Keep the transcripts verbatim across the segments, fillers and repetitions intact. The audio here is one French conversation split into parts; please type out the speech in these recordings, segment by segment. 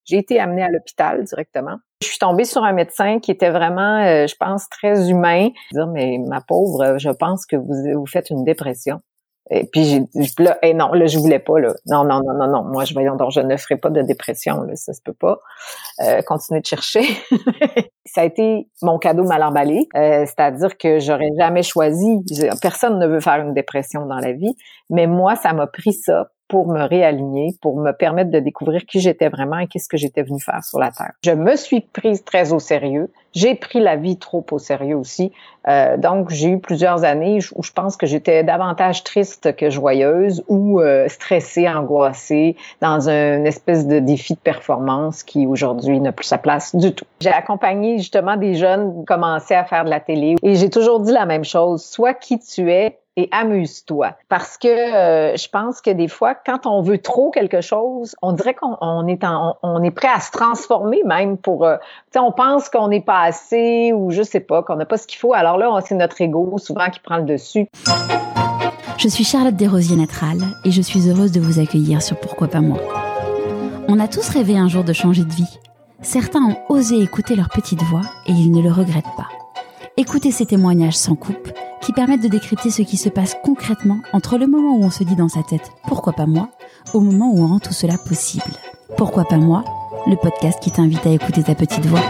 J'ai été amenée à l'hôpital directement. Je suis tombée sur un médecin qui était vraiment, euh, je pense, très humain. Dire, mais ma pauvre, je pense que vous, vous faites une dépression. Et puis j'ai là, hey, non, là je voulais pas là. Non, non, non, non, non. Moi, je voyons donc, je ne ferai pas de dépression là, ça se peut pas. Euh, continuer de chercher. Ça a été mon cadeau mal emballé, euh, c'est-à-dire que j'aurais jamais choisi. Personne ne veut faire une dépression dans la vie, mais moi, ça m'a pris ça pour me réaligner, pour me permettre de découvrir qui j'étais vraiment et qu'est-ce que j'étais venue faire sur la Terre. Je me suis prise très au sérieux. J'ai pris la vie trop au sérieux aussi. Euh, donc, j'ai eu plusieurs années où je pense que j'étais davantage triste que joyeuse ou euh, stressée, angoissée, dans une espèce de défi de performance qui, aujourd'hui, n'a plus sa place du tout. J'ai accompagné justement des jeunes qui commençaient à faire de la télé et j'ai toujours dit la même chose. Sois qui tu es, et amuse-toi. Parce que euh, je pense que des fois, quand on veut trop quelque chose, on dirait qu'on on est en, on, on est prêt à se transformer même pour... Euh, tu sais, on pense qu'on n'est pas assez ou je sais pas, qu'on n'a pas ce qu'il faut. Alors là, c'est notre ego souvent qui prend le dessus. Je suis Charlotte Desrosiers-Natral et je suis heureuse de vous accueillir sur Pourquoi pas moi. On a tous rêvé un jour de changer de vie. Certains ont osé écouter leur petite voix et ils ne le regrettent pas. Écoutez ces témoignages sans coupe qui permettent de décrypter ce qui se passe concrètement entre le moment où on se dit dans sa tête « Pourquoi pas moi ?», au moment où on rend tout cela possible. Pourquoi pas moi ? Le podcast qui t'invite à écouter ta petite voix.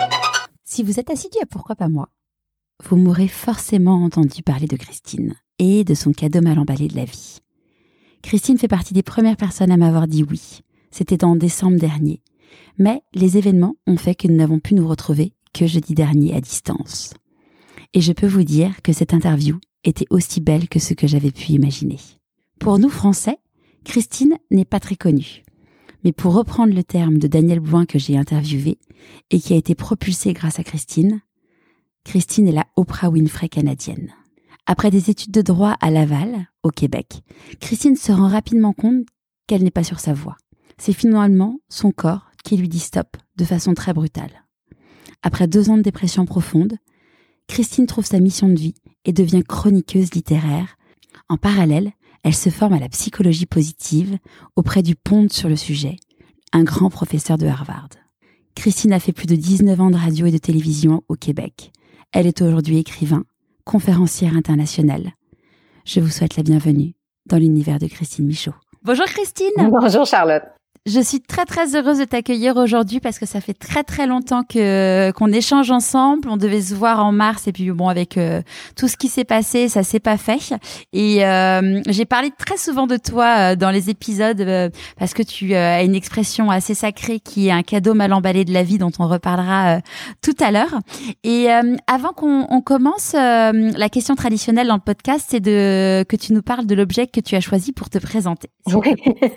Si vous êtes assidu à Pourquoi pas moi, vous m'aurez forcément entendu parler de Christine et de son cadeau mal emballé de la vie. Christine fait partie des premières personnes à m'avoir dit oui. C'était en décembre dernier. Mais les événements ont fait que nous n'avons pu nous retrouver que jeudi dernier à distance. Et je peux vous dire que cette interview était aussi belle que ce que j'avais pu imaginer. Pour nous Français, Christine n'est pas très connue. Mais pour reprendre le terme de Daniel Blouin que j'ai interviewé et qui a été propulsé grâce à Christine, Christine est la Oprah Winfrey canadienne. Après des études de droit à Laval, au Québec, Christine se rend rapidement compte qu'elle n'est pas sur sa voie. C'est finalement son corps qui lui dit stop de façon très brutale. Après deux ans de dépression profonde, Christine trouve sa mission de vie et devient chroniqueuse littéraire. En parallèle, elle se forme à la psychologie positive auprès du Pond sur le sujet, un grand professeur de Harvard. Christine a fait plus de dix-neuf ans de radio et de télévision au Québec. Elle est aujourd'hui écrivain, conférencière internationale. Je vous souhaite la bienvenue dans l'univers de Christine Michaud. Bonjour Christine. Bonjour Charlotte. Je suis très très heureuse de t'accueillir aujourd'hui parce que ça fait très très longtemps que qu'on échange ensemble. On devait se voir en mars et puis bon, avec euh, tout ce qui s'est passé, ça s'est pas fait. Et euh, j'ai parlé très souvent de toi euh, dans les épisodes euh, parce que tu euh, as une expression assez sacrée qui est un cadeau mal emballé de la vie dont on reparlera euh, tout à l'heure. Et euh, avant qu'on on commence, euh, la question traditionnelle dans le podcast, c'est de que tu nous parles de l'objet que tu as choisi pour te présenter. Oui.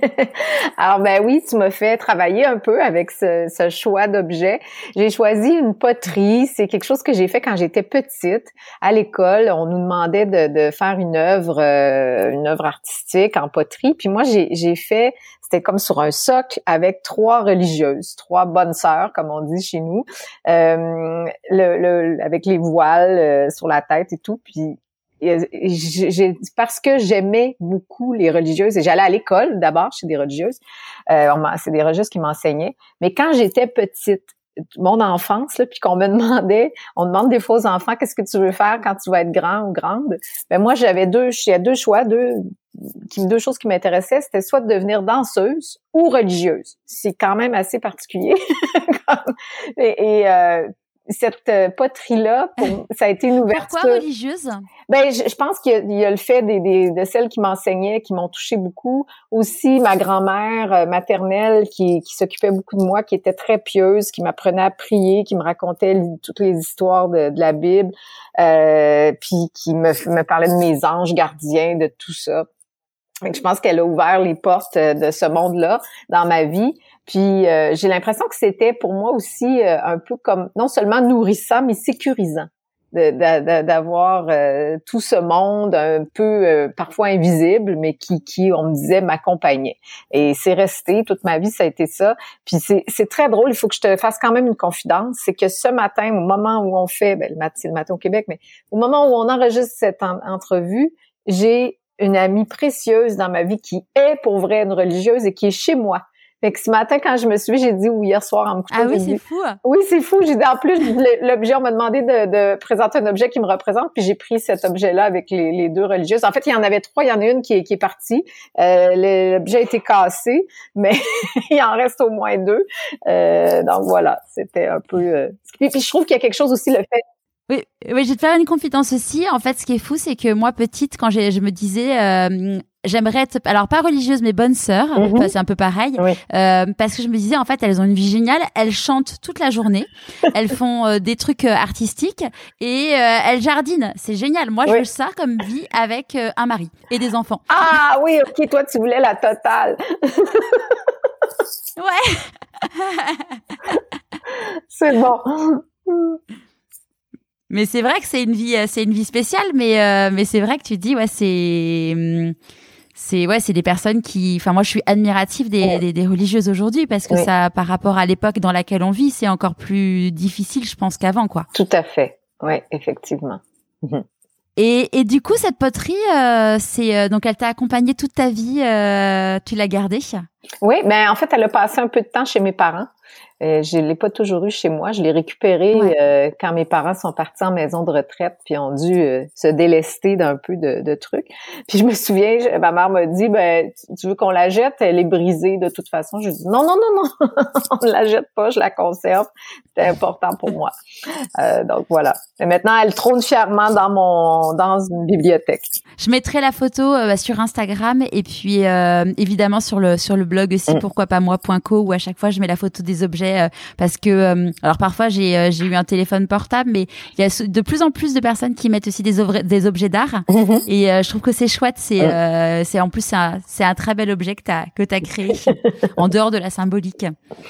Alors ben oui, tu m'as fait travailler un peu avec ce, ce choix d'objet. J'ai choisi une poterie. C'est quelque chose que j'ai fait quand j'étais petite. À l'école, on nous demandait de, de faire une œuvre, euh, une œuvre artistique en poterie. Puis moi, j'ai, j'ai fait, c'était comme sur un socle avec trois religieuses, trois bonnes sœurs, comme on dit chez nous, euh, le, le, avec les voiles euh, sur la tête et tout. Puis J'ai, parce que j'aimais beaucoup les religieuses et j'allais à l'école d'abord chez des religieuses, euh, on c'est des religieuses qui m'enseignaient, mais quand j'étais petite, mon enfance, là, puis qu'on me demandait, on demande des fois aux enfants qu'est-ce que tu veux faire quand tu vas être grand ou grande, ben moi j'avais deux, il y a deux choix, deux, qui, deux choses qui m'intéressaient, c'était soit de devenir danseuse ou religieuse. C'est quand même assez particulier. et, et euh, cette euh, poterie-là, pour, ça a été une ouverture. Pourquoi religieuse? Ben, je, je pense qu'il y a, il y a le fait des, des, de celles qui m'enseignaient, qui m'ont touchée beaucoup. Aussi, ma grand-mère euh, maternelle qui, qui s'occupait beaucoup de moi, qui était très pieuse, qui m'apprenait à prier, qui me racontait li, toutes les histoires de, de la Bible, euh, puis qui me, me parlait de mes anges gardiens, de tout ça. Donc, je pense qu'elle a ouvert les portes de ce monde-là dans ma vie. Puis euh, j'ai l'impression que c'était pour moi aussi euh, un peu comme non seulement nourrissant, mais sécurisant de, de, de, d'avoir euh, tout ce monde un peu euh, parfois invisible, mais qui, qui on me disait m'accompagnait. Et c'est resté toute ma vie, ça a été ça. Puis c'est, c'est très drôle. Il faut que je te fasse quand même une confidence, c'est que ce matin, au moment où on fait, ben le matin, c'est le matin au Québec, mais au moment où on enregistre cette en, entrevue, j'ai une amie précieuse dans ma vie qui est pour vrai une religieuse et qui est chez moi. Fait que ce matin, quand je me suis levée, j'ai dit, ou hier soir en me couchant, Ah oui, j'ai c'est dit, fou. oui, c'est fou. J'ai dit, en plus, l'objet, on m'a demandé de, de présenter un objet qui me représente, puis j'ai pris cet objet-là avec les, les deux religieuses. En fait, il y en avait trois, il y en a une qui est, qui est partie. Euh, l'objet a été cassé, mais il en reste au moins deux. Euh, donc voilà, c'était un peu... Euh... Puis, puis je trouve qu'il y a quelque chose aussi, le fait... Oui, oui, je vais te faire une confidence aussi. En fait, ce qui est fou, c'est que moi, petite, quand j'ai, je me disais, euh, j'aimerais être, alors pas religieuse, mais bonne sœur. Mm-hmm. Enfin, c'est un peu pareil. Oui. Euh, parce que je me disais, en fait, elles ont une vie géniale. Elles chantent toute la journée. Elles font euh, des trucs euh, artistiques et euh, elles jardinent. C'est génial. Moi, je oui. veux ça comme vie avec euh, un mari et des enfants. Ah oui, ok. Toi, tu voulais la totale. Ouais. C'est bon. Mais c'est vrai que c'est une vie, c'est une vie spéciale, mais euh, mais c'est vrai que tu dis ouais c'est c'est ouais c'est des personnes qui, enfin moi je suis admirative des ouais. des, des religieuses aujourd'hui parce que oui. ça par rapport à l'époque dans laquelle on vit c'est encore plus difficile je pense qu'avant quoi. Tout à fait, ouais effectivement. Et et du coup cette poterie euh, c'est euh, donc elle t'a accompagnée toute ta vie, euh, tu l'as gardée? Oui, ben en fait elle a passé un peu de temps chez mes parents. Euh, je l'ai pas toujours eu chez moi. Je l'ai récupéré ouais. euh, quand mes parents sont partis en maison de retraite puis ont dû euh, se délester d'un peu de, de trucs. Puis je me souviens, je, ma mère m'a dit, ben tu veux qu'on la jette? Elle est brisée de toute façon. Je dis non, non, non, non, on ne la jette pas, je la conserve. C'est important pour moi. Euh, donc voilà. Et maintenant, elle trône fièrement dans mon dans une bibliothèque. Je mettrai la photo euh, sur Instagram et puis euh, évidemment sur le sur le blog aussi, mm. pourquoi pas moi point co où à chaque fois je mets la photo des objets euh, parce que euh, alors parfois j'ai euh, j'ai eu un téléphone portable mais il y a de plus en plus de personnes qui mettent aussi des objets des objets d'art mm-hmm. et euh, je trouve que c'est chouette, c'est mm. euh, c'est en plus c'est un, c'est un très bel objet que t'as que t'as créé en dehors de la symbolique.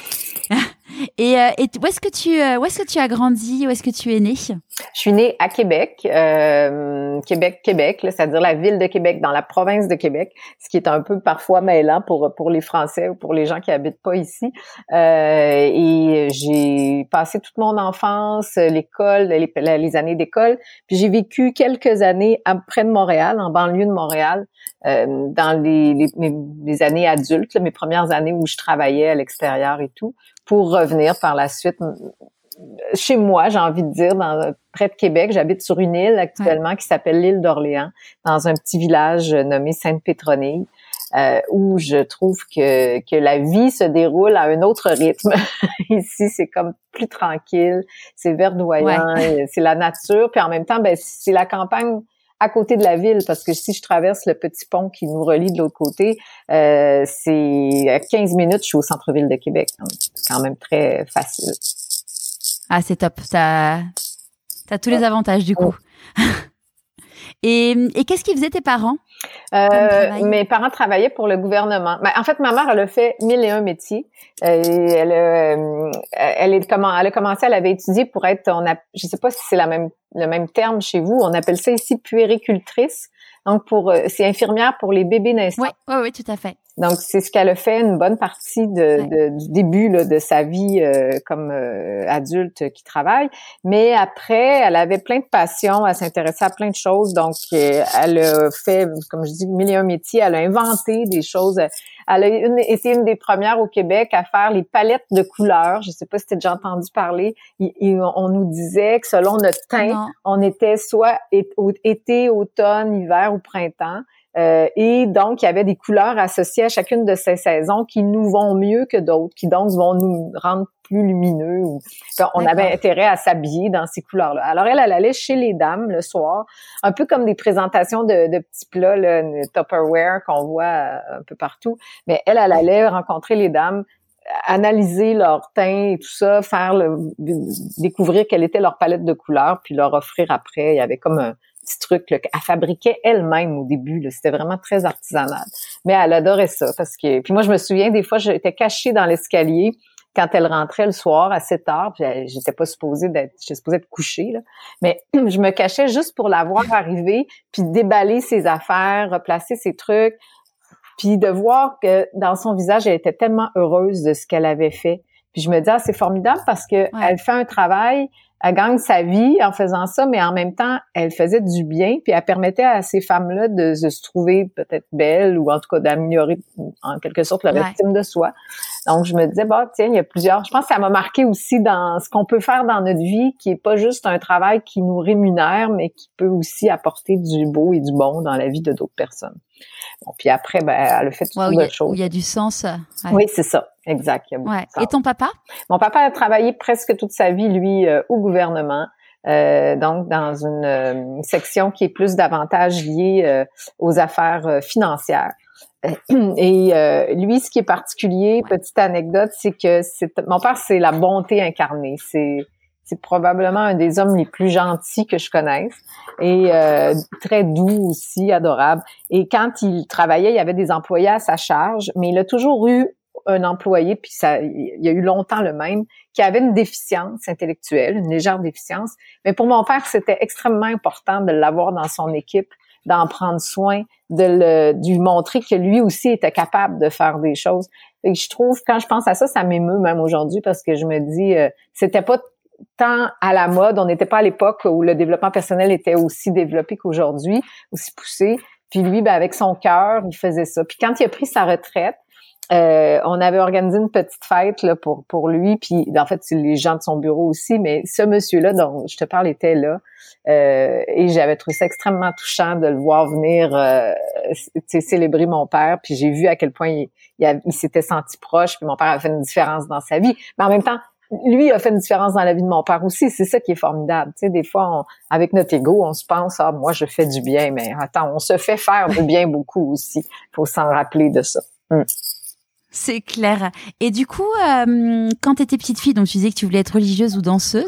Et, euh, et où est-ce que tu euh, où est-ce que tu as grandi? Où est-ce que tu es née? Je suis née à Québec, euh, Québec, Québec, là, c'est-à-dire la ville de Québec, dans la province de Québec, ce qui est un peu parfois mêlant pour pour les Français ou pour les gens qui habitent pas ici. Euh, et j'ai passé toute mon enfance, l'école, les, les années d'école, puis j'ai vécu quelques années près de Montréal, en banlieue de Montréal, euh, dans les, les, mes, les années adultes, là, mes premières années où je travaillais à l'extérieur et tout, pour revenir par la suite chez moi, j'ai envie de dire, dans, près de Québec. J'habite sur une île actuellement ouais. qui s'appelle l'île d'Orléans, dans un petit village nommé Sainte-Pétronille, euh, où je trouve que, que la vie se déroule à un autre rythme. Ici, c'est comme plus tranquille, c'est verdoyant, ouais. c'est la nature, puis en même temps, ben c'est la campagne à côté de la ville, parce que si je traverse le petit pont qui nous relie de l'autre côté, euh, c'est à quinze minutes, je suis au centre-ville de Québec. Donc c'est quand même très facile. Ah, c'est top. T'as, t'as tous les avantages, du coup. Oh. et, et qu'est-ce qu'ils faisaient tes parents? Euh, mes parents travaillaient pour le gouvernement. Ben, en fait, ma mère, elle a fait mille et un métiers. Euh, elle, a, elle, est, comment, elle a commencé, elle avait étudié pour être, on a, je sais pas si c'est la même, le même terme chez vous, on appelle ça ici puéricultrice. Donc, pour, c'est infirmière pour les bébés naissants. Oui, oui, oui, tout à fait. Donc, c'est ce qu'elle a fait une bonne partie de, ouais. de, du début là, de sa vie euh, comme euh, adulte qui travaille. Mais après, elle avait plein de passions, elle s'intéressait à plein de choses. Donc, euh, elle a fait, comme je dis, mille et un métiers. Elle a inventé des choses. Elle a une, été une des premières au Québec à faire les palettes de couleurs. Je ne sais pas si tu as déjà entendu parler. Il, il, on nous disait que selon notre teint, non. on était soit été, automne, hiver ou printemps. Euh, et donc, il y avait des couleurs associées à chacune de ces saisons qui nous vont mieux que d'autres, qui donc vont nous rendre plus lumineux. Ou, on D'accord. avait intérêt à s'habiller dans ces couleurs-là. Alors, elle, elle allait chez les dames le soir, un peu comme des présentations de, de petits plats, là, Tupperware qu'on voit un peu partout. Mais elle, elle allait rencontrer les dames, analyser leur teint et tout ça, faire le, découvrir quelle était leur palette de couleurs, puis leur offrir après. Il y avait comme un petit truc là, qu'elle fabriquait elle-même au début. Là, c'était vraiment très artisanal. Mais elle adorait ça parce que. Puis moi, je me souviens des fois, j'étais cachée dans l'escalier quand elle rentrait le soir à sept heures. Puis j'étais pas supposée d'être, j'étais supposée être couchée là. Mais je me cachais juste pour la voir arriver, puis déballer ses affaires, replacer ses trucs, puis de voir que dans son visage, elle était tellement heureuse de ce qu'elle avait fait. Puis je me dis, ah, c'est formidable parce que ouais. elle fait un travail elle gagne sa vie en faisant ça, mais en même temps, elle faisait du bien, puis elle permettait à ces femmes-là de, de se trouver peut-être belles ou en tout cas d'améliorer en quelque sorte leur Ouais. estime de soi. Donc, je me disais, bah tiens, il y a plusieurs... Je pense que ça m'a marqué aussi dans ce qu'on peut faire dans notre vie, qui est pas juste un travail qui nous rémunère, mais qui peut aussi apporter du beau et du bon dans la vie de d'autres personnes. Bon, puis après, ben, elle a fait toutes Ouais, sortes de choses. où il y a du sens. Ouais. Oui, c'est ça, exact. Il y a beaucoup Ouais. de sens. Et ton papa? Mon papa a travaillé presque toute sa vie, lui, euh, au gouvernement, euh, donc dans une, euh, une section qui est plus davantage liée euh, aux affaires euh, financières. Et euh, lui, ce qui est particulier, Ouais. petite anecdote, c'est que c'est, mon père, c'est la bonté incarnée. C'est, c'est probablement un des hommes les plus gentils que je connaisse et euh, très doux aussi, adorable. Et quand il travaillait, il y avait des employés à sa charge, mais il a toujours eu un employé, puis ça, il y a eu longtemps le même, qui avait une déficience intellectuelle, une légère déficience. Mais pour mon père, c'était extrêmement important de l'avoir dans son équipe, d'en prendre soin, de le, de lui montrer que lui aussi était capable de faire des choses. Et je trouve, quand je pense à ça, ça m'émeut même aujourd'hui parce que je me dis, euh, c'était pas tant à la mode, on n'était pas à l'époque où le développement personnel était aussi développé qu'aujourd'hui, aussi poussé. Puis lui, ben avec son cœur, il faisait ça. Puis quand il a pris sa retraite, Euh, on avait organisé une petite fête là pour pour lui, puis en fait c'est les gens de son bureau aussi, mais ce monsieur-là dont je te parle était là euh, et j'avais trouvé ça extrêmement touchant de le voir venir euh, célébrer mon père, puis j'ai vu à quel point il, il, a, il s'était senti proche, puis mon père a fait une différence dans sa vie, mais en même temps lui a fait une différence dans la vie de mon père aussi, c'est ça qui est formidable. Tu sais, des fois, on, avec notre ego, on se pense, ah, moi, je fais du bien, mais attends, on se fait faire du bien beaucoup aussi. Faut s'en rappeler de ça. Hum. C'est clair. Et du coup, euh, quand tu étais petite fille, donc tu disais que tu voulais être religieuse ou danseuse,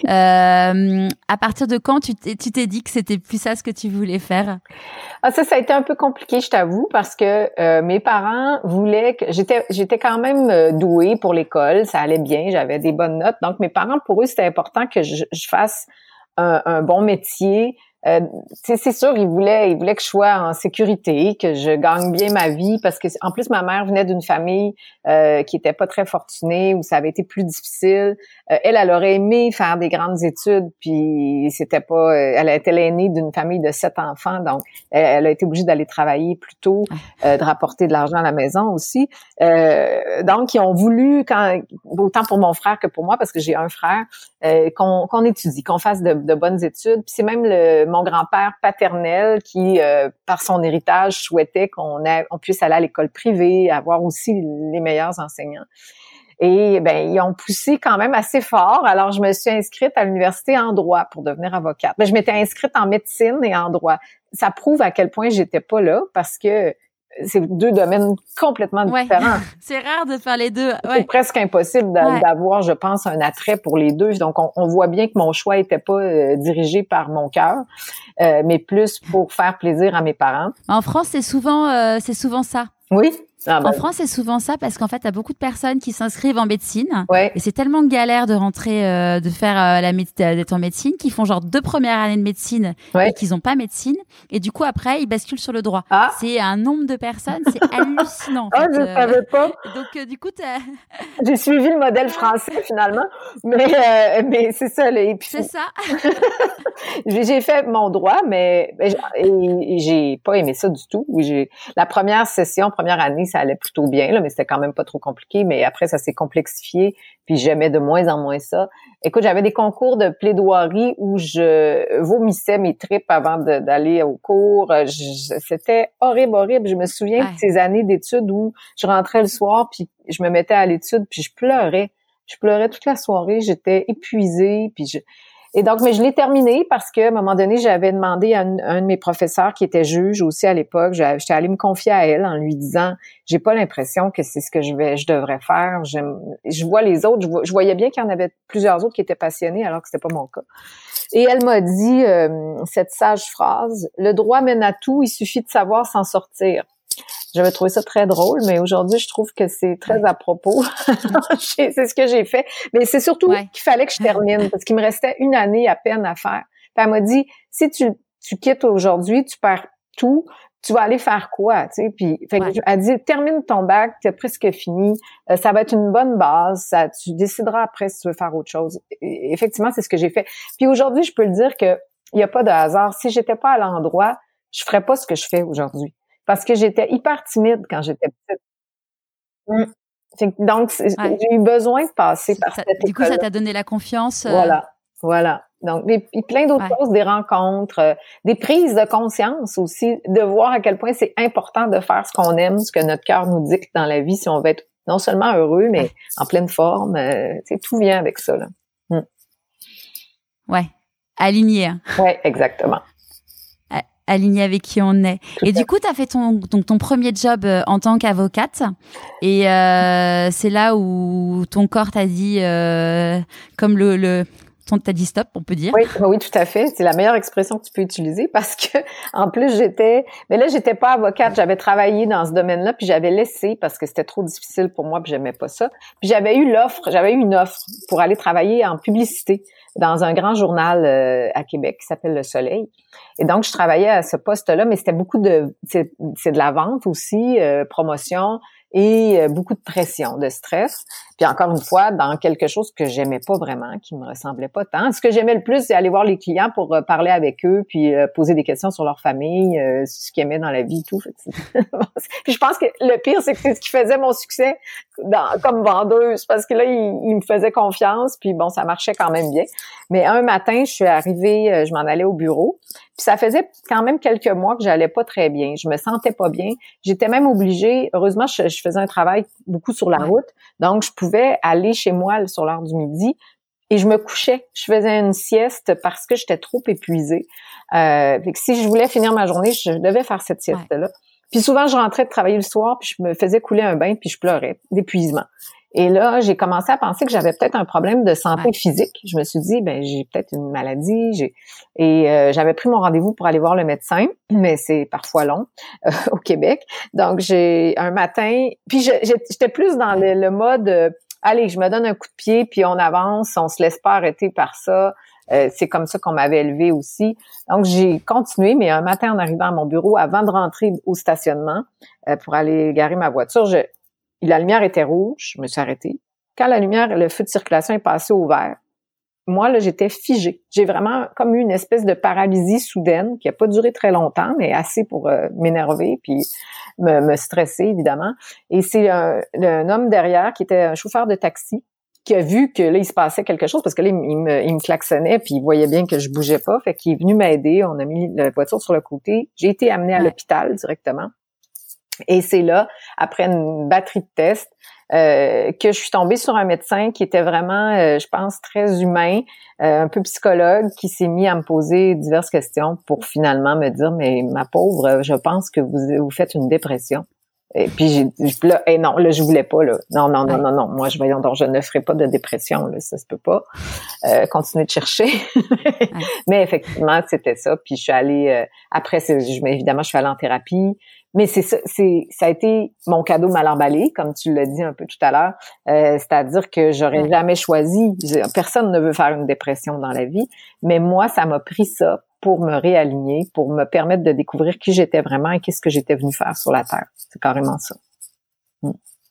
euh, à partir de quand tu t'es, tu t'es dit que c'était plus ça ce que tu voulais faire? Ah, ça, ça a été un peu compliqué, je t'avoue, parce que euh, mes parents voulaient que... J'étais j'étais quand même euh, douée pour l'école, ça allait bien, j'avais des bonnes notes. Donc, mes parents, pour eux, c'était important que je, je fasse un, un bon métier. Euh, c'est sûr, ils voulaient, ils voulaient que je sois en sécurité, que je gagne bien ma vie, parce que en plus ma mère venait d'une famille euh, qui était pas très fortunée, où ça avait été plus difficile. Euh, elle, elle aurait aimé faire des grandes études, puis c'était pas. Elle était l'aînée d'une famille de sept enfants, donc elle, elle a été obligée d'aller travailler plus tôt, euh, de rapporter de l'argent à la maison aussi. Euh, donc ils ont voulu, quand autant pour mon frère que pour moi, parce que j'ai un frère, euh, qu'on, qu'on étudie, qu'on fasse de, de bonnes études. Puis c'est même le mon grand-père paternel qui, euh, par son héritage, souhaitait qu'on ait, on puisse aller à l'école privée, avoir aussi les meilleurs enseignants. Et ben ils ont poussé quand même assez fort. Alors je me suis inscrite à l'université en droit pour devenir avocate. Ben, je m'étais inscrite en médecine et en droit. Ça prouve à quel point j'étais pas là parce que c'est deux domaines complètement ouais. différents. C'est rare de faire les deux. Ouais. C'est presque impossible d'a- ouais. d'avoir, je pense, un attrait pour les deux. Donc, on, on voit bien que mon choix était pas euh, dirigé par mon cœur, euh, mais plus pour faire plaisir à mes parents. En France, c'est souvent, euh, c'est souvent ça. Oui. Ah ben. En France, c'est souvent ça parce qu'en fait, t'as beaucoup de personnes qui s'inscrivent en médecine ouais. et c'est tellement galère de rentrer, euh, de faire euh, la médecine, d'être en médecine, qu'ils font genre deux premières années de médecine ouais. et qu'ils ont pas médecine et du coup après ils basculent sur le droit. Ah. C'est un nombre de personnes, c'est hallucinant. En ah, fait. je euh, savais pas. Donc euh, du coup, t'as... j'ai suivi le modèle français finalement, mais euh, mais c'est ça. Et puis, c'est ça. j'ai, j'ai fait mon droit, mais et, et j'ai pas aimé ça du tout. J'ai la première session, première année, ça allait plutôt bien, là, mais c'était quand même pas trop compliqué. Mais après, ça s'est complexifié, puis j'aimais de moins en moins ça. Écoute, j'avais des concours de plaidoirie où je vomissais mes tripes avant de, d'aller au cours. Je, c'était horrible, horrible. Je me souviens ouais. de ces années d'études où je rentrais le soir, puis je me mettais à l'étude, puis je pleurais. Je pleurais toute la soirée. J'étais épuisée, puis je... Et donc, mais je l'ai terminé parce que, à un moment donné, j'avais demandé à un, un de mes professeurs qui était juge aussi à l'époque, j'étais allée me confier à elle en lui disant, j'ai pas l'impression que c'est ce que je vais, je devrais faire. J'aime, je vois les autres, je, vois, je voyais bien qu'il y en avait plusieurs autres qui étaient passionnés alors que c'était pas mon cas. Et elle m'a dit euh, cette sage phrase, le droit mène à tout, il suffit de savoir s'en sortir. J'avais trouvé ça très drôle, mais aujourd'hui, je trouve que c'est très à propos. c'est ce que j'ai fait. Mais c'est surtout ouais. qu'il fallait que je termine, parce qu'il me restait une année à peine à faire. Puis elle m'a dit, si tu, tu quittes aujourd'hui, tu perds tout, tu vas aller faire quoi, tu sais? Puis, fait Ouais. que, elle dit, termine ton bac, t'es presque fini, euh, ça va être une bonne base, ça, tu décideras après si tu veux faire autre chose. Et, effectivement, c'est ce que j'ai fait. Puis aujourd'hui, je peux le dire que il y a pas de hasard. Si j'étais pas à l'endroit, je ferais pas ce que je fais aujourd'hui. Parce que j'étais hyper timide quand j'étais petite. Mm. Fait que donc, c'est- Ouais. j'ai eu besoin de passer par Ça- cette du coup, ça école-là. t'a donné la confiance. euh, Voilà, voilà. Donc, et, puis plein d'autres Ouais. choses, des rencontres, euh, des prises de conscience aussi, de voir à quel point c'est important de faire ce qu'on aime, ce que notre cœur nous dicte dans la vie, si on veut être non seulement heureux, mais Ouais. en pleine forme. Euh, tu sais, tout vient avec ça, là. Mm. Ouais. Aligné. Hein. Ouais, exactement. A- Aligné avec qui on est. Tout Et à du coup, tu as fait ton, donc, ton premier job euh, en tant qu'avocate. Et euh, c'est là où ton corps t'a dit, euh, comme le, le ton t'a dit stop, on peut dire. Oui, oui, tout à fait. C'est la meilleure expression que tu peux utiliser parce que, en plus, j'étais, mais là, j'étais pas avocate. J'avais travaillé dans ce domaine-là, puis j'avais laissé parce que c'était trop difficile pour moi, puis j'aimais pas ça. Puis j'avais eu l'offre, j'avais eu une offre pour aller travailler en publicité dans un grand journal euh, à Québec qui s'appelle Le Soleil. Et donc, je travaillais à ce poste-là, mais c'était beaucoup de, c'est, c'est de la vente aussi, euh, promotion et euh, beaucoup de pression, de stress. Puis encore une fois, dans quelque chose que j'aimais pas vraiment, qui me ressemblait pas tant. Ce que j'aimais le plus, c'est aller voir les clients pour euh, parler avec eux, puis euh, poser des questions sur leur famille, euh, ce qu'ils aimaient dans la vie et tout. Fait que c'est- puis je pense que le pire, c'est que c'est ce qui faisait mon succès dans, comme vendeuse, parce que là, il, il me faisait confiance, puis bon, ça marchait quand même bien. Mais un matin, je suis arrivée, euh, je m'en allais au bureau, puis ça faisait quand même quelques mois que j'allais pas très bien. Je me sentais pas bien. J'étais même obligée, heureusement, je, je faisais un travail beaucoup sur la Ouais. route, donc je pouvais aller chez moi sur l'heure du midi et je me couchais. Je faisais une sieste parce que j'étais trop épuisée. Euh, fait que si je voulais finir ma journée, je devais faire cette sieste-là. Puis souvent, je rentrais de travailler le soir, puis je me faisais couler un bain, puis je pleurais d'épuisement. Et là, j'ai commencé à penser que j'avais peut-être un problème de santé Ouais. physique. Je me suis dit, ben j'ai peut-être une maladie. J'ai et euh, j'avais pris mon rendez-vous pour aller voir le médecin, mais c'est parfois long euh, au Québec. Donc j'ai un matin, puis je- j'étais plus dans le, le mode, euh, allez, je me donne un coup de pied, puis on avance, on se laisse pas arrêter par ça. Euh, c'est comme ça qu'on m'avait élevé aussi. Donc j'ai continué, mais un matin en arrivant à mon bureau, avant de rentrer au stationnement euh, pour aller garer ma voiture, je la lumière était rouge, je me suis arrêtée. Quand la lumière, le feu de circulation est passé au vert, moi, là, j'étais figée. J'ai vraiment comme eu une espèce de paralysie soudaine qui a pas duré très longtemps, mais assez pour euh, m'énerver puis me, me stresser, évidemment. Et c'est un, un homme derrière qui était un chauffeur de taxi qui a vu que là, il se passait quelque chose parce que là, il me, il me klaxonnait puis il voyait bien que je bougeais pas. Fait qu'il est venu m'aider. On a mis la voiture sur le côté. J'ai été amenée à Ouais. l'hôpital directement. Et c'est là, après une batterie de tests, euh, que je suis tombée sur un médecin qui était vraiment, euh, je pense, très humain, euh, un peu psychologue, qui s'est mis à me poser diverses questions pour finalement me dire, mais ma pauvre, je pense que vous, vous faites une dépression. Et puis j'ai là, et non, là je voulais pas là. Non non non Ouais. non non, moi je voyons donc je ne ferai pas de dépression là, ça se peut pas. Euh, continuer de chercher. Ouais. Mais effectivement, c'était ça. Puis je suis allée euh, après c'est je, mais évidemment je suis allée en thérapie. Mais c'est ça, c'est ça a été mon cadeau mal emballé, comme tu l'as dit un peu tout à l'heure. Euh, c'est-à-dire que j'aurais Ouais. jamais choisi. Personne ne veut faire une dépression dans la vie, mais moi ça m'a pris ça pour me réaligner, pour me permettre de découvrir qui j'étais vraiment et qu'est-ce que j'étais venue faire sur la Terre. C'est carrément ça. Mm.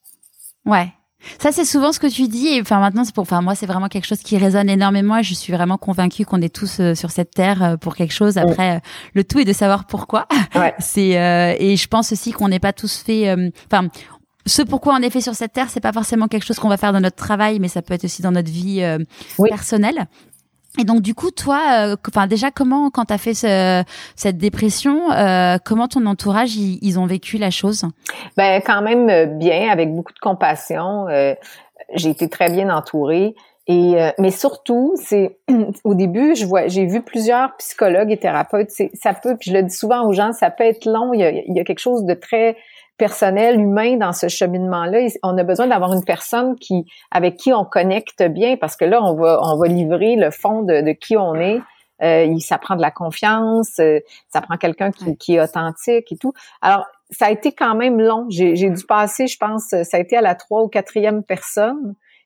Ouais. Ça, c'est souvent ce que tu dis. Et enfin, maintenant, c'est pour, enfin, moi, c'est vraiment quelque chose qui résonne énormément. Et je suis vraiment convaincue qu'on est tous euh, sur cette terre euh, pour quelque chose. Après, mm. euh, le tout est de savoir pourquoi. Ouais. C'est, euh, et je pense aussi qu'on n'est pas tous fait, euh, enfin, ce pourquoi on est fait sur cette terre, c'est pas forcément quelque chose qu'on va faire dans notre travail, mais ça peut être aussi dans notre vie euh, oui. personnelle. Et donc du coup, toi, euh, enfin déjà, comment, quand t'as fait ce, cette dépression, euh, comment ton entourage ils, ils ont vécu la chose? Ben quand même bien, avec beaucoup de compassion. Euh, j'ai été très bien entourée. Et euh, mais surtout, c'est au début, je vois, j'ai vu plusieurs psychologues et thérapeutes. C'est, ça peut, puis je le dis souvent aux gens, ça peut être long. Il y a, il y a quelque chose de très personnel, humain dans ce cheminement-là. On a besoin d'avoir une personne qui, avec qui on connecte bien, parce que là, on va, on va livrer le fond de, de qui on est. Euh, ça prend de la confiance, euh, ça prend quelqu'un qui, qui est authentique et tout. Alors, ça a été quand même long. J'ai, j'ai dû passer, je pense, ça a été à la trois ou quatrième personne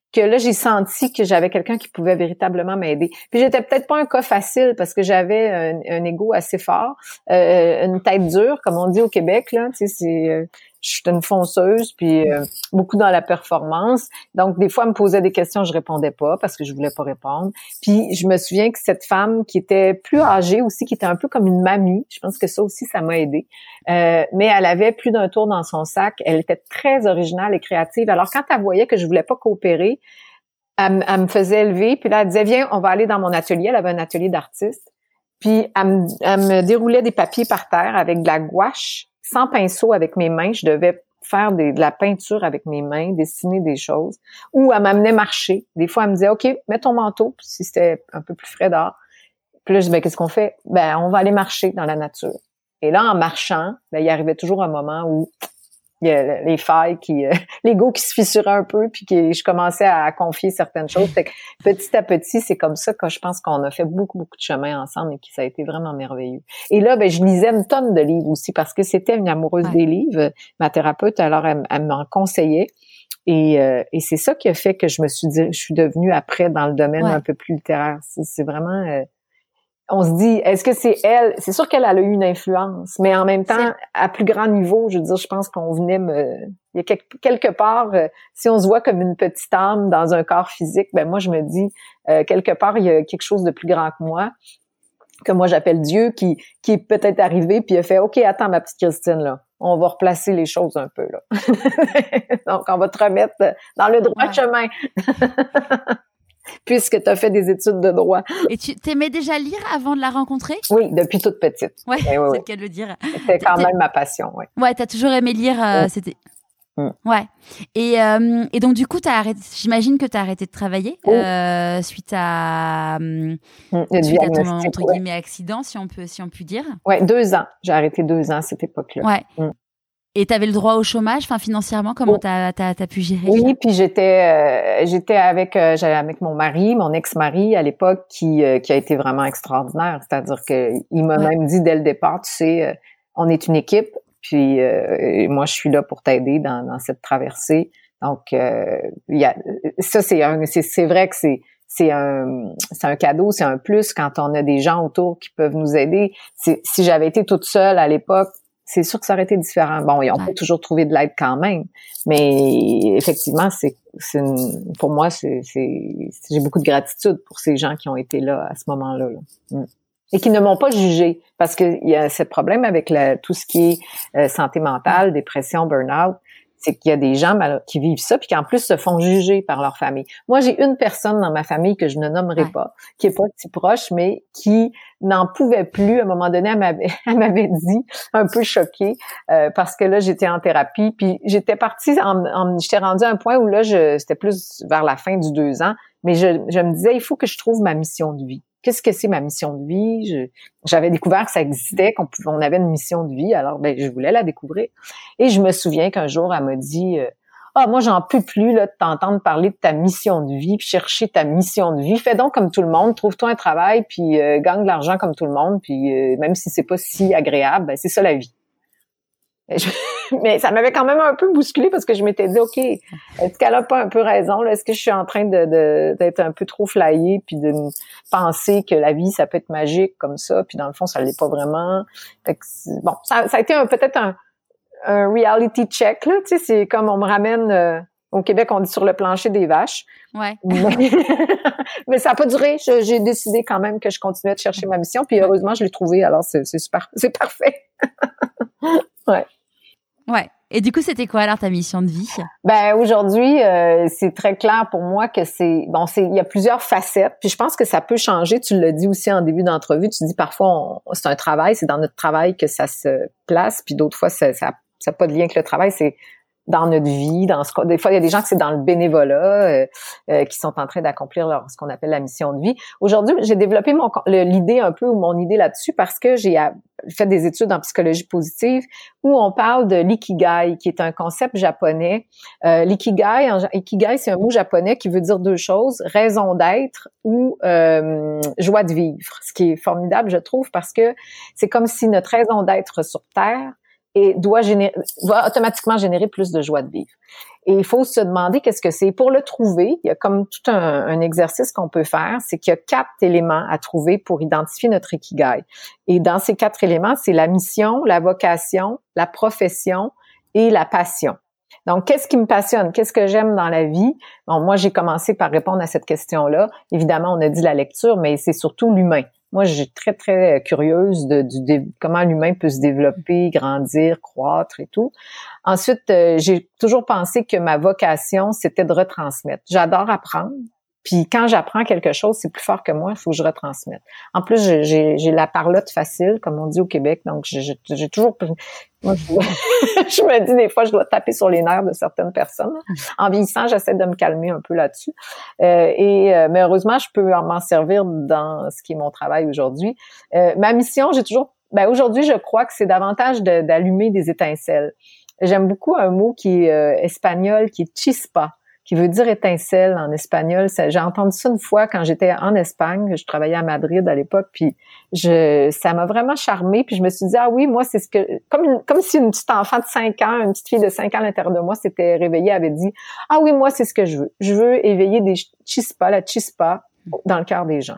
que là, j'ai senti que j'avais quelqu'un qui pouvait véritablement m'aider. Puis j'étais peut-être pas un cas facile parce que j'avais un, un ego assez fort, euh, une tête dure, comme on dit au Québec, là, tu sais, c'est... Euh, je suis une fonceuse, puis euh, beaucoup dans la performance. Donc, des fois, elle me posait des questions, je répondais pas parce que je voulais pas répondre. Puis, je me souviens que cette femme qui était plus âgée aussi, qui était un peu comme une mamie, je pense que ça aussi, ça m'a aidée. Euh, mais elle avait plus d'un tour dans son sac. Elle était très originale et créative. Alors, quand elle voyait que je voulais pas coopérer, elle, elle me faisait lever. Puis là, elle disait, viens, on va aller dans mon atelier. Elle avait un atelier d'artiste. Puis, elle me, elle me déroulait des papiers par terre avec de la gouache, sans pinceau, avec mes mains. Je devais faire des, de la peinture avec mes mains, dessiner des choses. Ou elle m'amenait marcher. Des fois, elle me disait, OK, mets ton manteau, si c'était un peu plus frais dehors. Puis là, je dis, ben, qu'est-ce qu'on fait? Ben, on va aller marcher dans la nature. Et là, en marchant, ben, il arrivait toujours un moment où il y a les failles qui, euh, l'ego qui se fissurait un peu, puis que je commençais à confier certaines choses. Fait que petit à petit, c'est comme ça que je pense qu'on a fait beaucoup, beaucoup de chemin ensemble et que ça a été vraiment merveilleux. Et là, ben, je lisais une tonne de livres aussi parce que c'était une amoureuse ouais. des livres. Ma thérapeute, alors, elle, elle m'en conseillait. Et, euh, et c'est ça qui a fait que je me suis dit, je suis devenue après dans le domaine ouais. un peu plus littéraire. C'est, c'est vraiment... Euh, on se dit, est-ce que c'est elle? C'est sûr qu'elle a eu une influence, mais en même temps, c'est... à plus grand niveau, je veux dire, je pense qu'on venait me... Il y a quelque, quelque part, euh, si on se voit comme une petite âme dans un corps physique, ben moi, je me dis, euh, quelque part, il y a quelque chose de plus grand que moi, que moi, j'appelle Dieu, qui, qui est peut-être arrivé, puis il a fait, OK, attends, ma petite Christine, là, on va replacer les choses un peu, là. Donc, on va te remettre dans le droit ouais. chemin. Puisque tu as fait des études de droit. Et tu t'aimais déjà lire avant de la rencontrer? Oui, depuis toute petite. Ouais, oui, oui, c'est le cas de le dire. C'était quand T'es... même ma passion, oui. Ouais, t'as toujours aimé lire, euh, oui. c'était... Mm. Ouais. Et, euh, et donc, du coup, t'as arrêté, j'imagine que tu as arrêté de travailler oh. euh, suite à, mm. suite à ton entre guillemets, ouais. accident, si on peut, si on peut dire. Ouais, deux ans. J'ai arrêté deux ans à cette époque-là. Ouais. Mm. Et tu avais le droit au chômage, enfin financièrement, comment tu as oh. pu gérer? Oui, puis j'étais euh, j'étais avec euh, j'avais avec mon mari, mon ex-mari à l'époque, qui euh, qui a été vraiment extraordinaire. C'est-à-dire que il m'a ouais. même dit dès le départ, tu sais, euh, on est une équipe, puis euh, moi je suis là pour t'aider dans, dans cette traversée. Donc euh, il y a ça c'est un c'est c'est vrai que c'est c'est un c'est un cadeau, c'est un plus quand on a des gens autour qui peuvent nous aider. C'est, si j'avais été toute seule à l'époque, c'est sûr que ça aurait été différent. Bon, on ouais. peut toujours trouver de l'aide quand même, mais effectivement, c'est, c'est une, pour moi, c'est, c'est, c'est, j'ai beaucoup de gratitude pour ces gens qui ont été là à ce moment-là. Là. Mm. Et qui ne m'ont pas jugé, parce qu'il y a ce problème avec la, tout ce qui est euh, santé mentale, dépression, burn-out, c'est qu'il y a des gens mal, qui vivent ça, puis qui en plus se font juger par leur famille. Moi, j'ai une personne dans ma famille que je ne nommerai ouais. pas, qui est pas si proche, mais qui n'en pouvait plus. À un moment donné, elle m'avait, elle m'avait dit, un peu choquée, euh, parce que là, j'étais en thérapie, puis j'étais partie, en, en, j'étais rendue à un point où là, je, c'était plus vers la fin du deux ans, mais je, je me disais, il faut que je trouve ma mission de vie. Qu'est-ce que c'est ma mission de vie? Je, j'avais découvert que ça existait, qu'on pouvait, on avait une mission de vie, alors ben je voulais la découvrir. Et je me souviens qu'un jour, elle m'a dit euh, « Ah, moi, j'en peux plus là de t'entendre parler de ta mission de vie, puis chercher ta mission de vie. Fais donc comme tout le monde, trouve-toi un travail, puis euh, gagne de l'argent comme tout le monde, puis euh, même si c'est pas si agréable, ben c'est ça la vie. » Je, mais ça m'avait quand même un peu bousculé parce que je m'étais dit, OK, est-ce qu'elle a pas un peu raison? Là? Est-ce que je suis en train de, de d'être un peu trop flyée puis de penser que la vie, ça peut être magique comme ça, puis dans le fond, ça l'est pas vraiment. Fait que, bon, ça, ça a été un, peut-être un, un reality check, là. Tu sais, c'est comme on me ramène... Euh, au Québec, on dit sur le plancher des vaches. Ouais. Mais ça n'a pas duré. Je, j'ai décidé quand même que je continuais de chercher ma mission, puis heureusement, je l'ai trouvée. Alors, c'est, c'est super, c'est parfait. Ouais. Ouais. Et du coup, c'était quoi alors ta mission de vie? Ben aujourd'hui, euh, c'est très clair pour moi que c'est bon. C'est il y a plusieurs facettes. Puis je pense que ça peut changer. Tu l'as dit aussi en début d'entrevue. Tu dis parfois on, c'est un travail, c'est dans notre travail que ça se place. Puis d'autres fois, ça ça ça n'a pas de lien avec le travail. C'est dans notre vie, dans ce des fois il y a des gens que c'est dans le bénévolat euh, euh, qui sont en train d'accomplir leur ce qu'on appelle la mission de vie. Aujourd'hui, j'ai développé mon le, l'idée un peu ou mon idée là-dessus parce que j'ai a, fait des études en psychologie positive où on parle de l'ikigai qui est un concept japonais. Euh, l'ikigai, en, ikigai c'est un mot japonais qui veut dire deux choses, raison d'être ou euh, joie de vivre. Ce qui est formidable, je trouve, parce que c'est comme si notre raison d'être sur Terre et doit générer, va automatiquement générer plus de joie de vivre. Et il faut se demander qu'est-ce que c'est. Pour le trouver, il y a comme tout un, un exercice qu'on peut faire, c'est qu'il y a quatre éléments à trouver pour identifier notre ikigai. Et dans ces quatre éléments, c'est la mission, la vocation, la profession et la passion. Donc, qu'est-ce qui me passionne? Qu'est-ce que j'aime dans la vie? Bon, moi, j'ai commencé par répondre à cette question-là. Évidemment, on a dit la lecture, mais c'est surtout l'humain. Moi, je suis très, très curieuse de, de, de comment l'humain peut se développer, grandir, croître et tout. Ensuite, euh, j'ai toujours pensé que ma vocation, c'était de retransmettre. J'adore apprendre. Puis quand j'apprends quelque chose, c'est plus fort que moi, il faut que je retransmette. En plus, j'ai, j'ai la parlotte facile, comme on dit au Québec, donc j'ai, j'ai toujours... Moi, je, je me dis des fois, je dois taper sur les nerfs de certaines personnes. En vieillissant, j'essaie de me calmer un peu là-dessus. Euh, et euh, mais heureusement, je peux m'en servir dans ce qui est mon travail aujourd'hui. Euh, ma mission, j'ai toujours... Ben aujourd'hui, je crois que c'est davantage de, d'allumer des étincelles. J'aime beaucoup un mot qui est euh, espagnol, qui est chispa, qui veut dire étincelle en espagnol. Ça, j'ai entendu ça une fois quand j'étais en Espagne, je travaillais à Madrid à l'époque, puis je, ça m'a vraiment charmée, puis je me suis dit, ah oui, moi, c'est ce que, comme une, comme si une petite enfant de cinq ans, une petite fille de cinq ans à l'intérieur de moi s'était réveillée, avait dit, ah oui, moi, c'est ce que je veux. Je veux éveiller des chispas, la chispa dans le cœur des gens.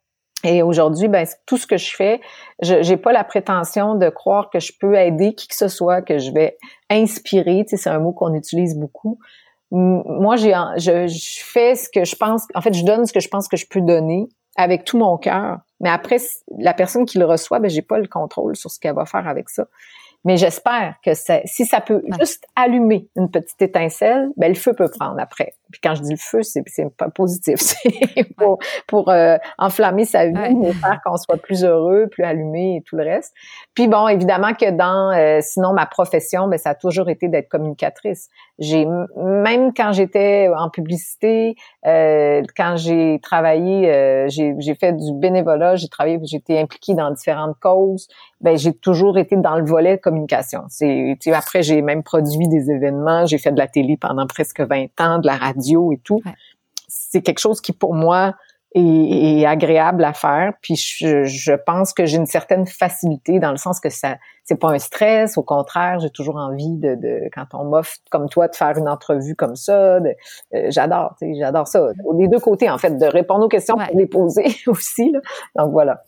Et aujourd'hui, ben tout ce que je fais, je j'ai pas la prétention de croire que je peux aider qui que ce soit, que je vais inspirer, tu sais, c'est un mot qu'on utilise beaucoup. Moi, j'ai, je, je fais ce que je pense, en fait, je donne ce que je pense que je peux donner avec tout mon cœur. Mais après, la personne qui le reçoit, ben, j'ai pas le contrôle sur ce qu'elle va faire avec ça. Mais j'espère que ça, si ça peut juste allumer une petite étincelle, ben le feu peut prendre après. Puis quand je dis le feu, c'est c'est pas positif, c'est pour pour euh, enflammer sa vie, ouais. Mais faire qu'on soit plus heureux, plus allumé et tout le reste. Puis bon, évidemment que dans euh, sinon ma profession, ben ça a toujours été d'être communicatrice. J'ai même quand j'étais en publicité, euh, quand j'ai travaillé, euh, j'ai j'ai fait du bénévolat, j'ai travaillé, j'ai été impliquée dans différentes causes. Ben j'ai toujours été dans le volet communication. C'est, tu sais, après j'ai même produit des événements, j'ai fait de la télé pendant presque vingt ans, de la radio et tout. Ouais. C'est quelque chose qui pour moi est, est agréable à faire. Puis je, je pense que j'ai une certaine facilité dans le sens que ça, c'est pas un stress. Au contraire, j'ai toujours envie de, de quand on m'offre comme toi de faire une entrevue comme ça, de, euh, j'adore, tu sais, j'adore ça. Les deux côtés en fait, de répondre aux questions, ouais. Pour les poser aussi. Là. Donc voilà.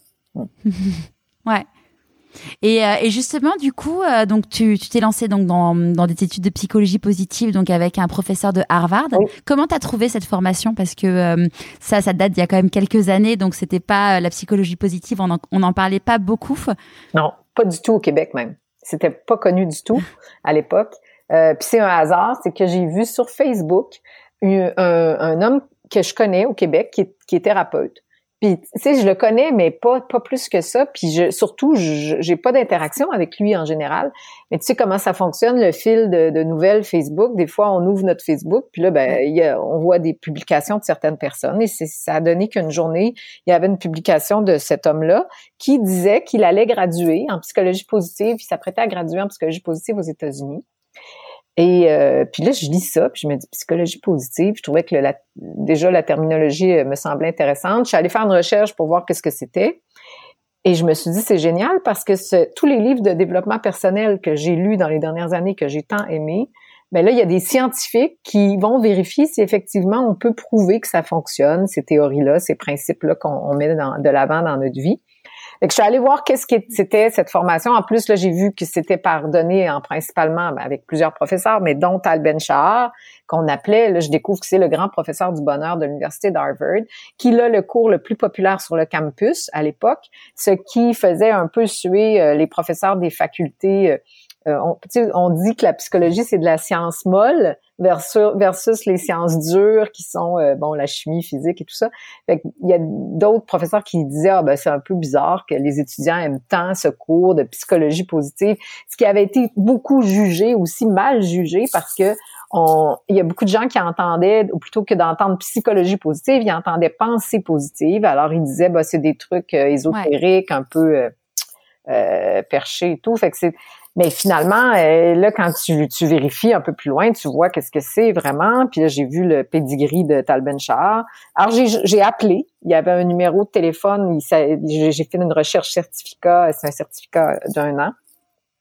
Ouais. Et, euh, et justement, du coup, euh, donc tu, tu t'es lancé donc dans, dans des études de psychologie positive, donc avec un professeur de Harvard. Oui. Comment t'as trouvé cette formation? Parce que euh, ça, ça date d'il y a quand même quelques années, donc c'était pas euh, la psychologie positive, on en, on en parlait pas beaucoup. Non, pas du tout au Québec même. C'était pas connu du tout à l'époque. Euh, puis c'est un hasard, c'est que j'ai vu sur Facebook un, un, un homme que je connais au Québec qui est, qui est thérapeute. Puis, tu sais, je le connais, mais pas pas plus que ça. Puis, je, surtout, je, j'ai pas d'interaction avec lui en général. Mais tu sais comment ça fonctionne, le fil de, de nouvelles Facebook. Des fois, on ouvre notre Facebook, puis là, ben, il y a, on voit des publications de certaines personnes. Et c'est, ça a donné qu'une journée, il y avait une publication de cet homme-là qui disait qu'il allait graduer en psychologie positive. Il s'apprêtait à graduer en psychologie positive aux États-Unis. Et euh, puis là, je lis ça, puis je me dis psychologie positive. Je trouvais que le, la, déjà la terminologie me semblait intéressante. Je suis allée faire une recherche pour voir qu'est-ce que c'était. Et je me suis dit, c'est génial parce que ce, tous les livres de développement personnel que j'ai lus dans les dernières années, que j'ai tant aimés, ben là, il y a des scientifiques qui vont vérifier si effectivement on peut prouver que ça fonctionne, ces théories-là, ces principes-là qu'on on met dans, de l'avant dans notre vie. Fait que je suis allée voir qu'est-ce que c'était cette formation. En plus, là, j'ai vu que c'était pardonné en principalement ben, avec plusieurs professeurs, mais dont Tal Ben-Shahar, qu'on appelait, là, je découvre que c'est le grand professeur du bonheur de l'université d'Harvard, qui a le cours le plus populaire sur le campus à l'époque, ce qui faisait un peu suer euh, les professeurs des facultés. Euh, on, on dit que la psychologie, c'est de la science molle versus, versus les sciences dures qui sont, euh, bon, la chimie, physique et tout ça. Fait qu'il y a d'autres professeurs qui disaient, ah ben c'est un peu bizarre que les étudiants aiment tant ce cours de psychologie positive, ce qui avait été beaucoup jugé, aussi mal jugé, parce que on, il y a beaucoup de gens qui entendaient, ou plutôt que d'entendre psychologie positive, ils entendaient pensée positive. Alors ils disaient, bah c'est des trucs euh, ésotériques, ouais. un peu euh, euh, perchés et tout. Fait que c'est Mais finalement, euh, là, quand tu, tu vérifies un peu plus loin, tu vois qu'est-ce que c'est vraiment. Puis là, j'ai vu le pedigree de Tal Ben-Shahar. Alors, j'ai, j'ai appelé. Il y avait un numéro de téléphone. Il, ça, j'ai fait une recherche certificat. C'est un certificat d'un an.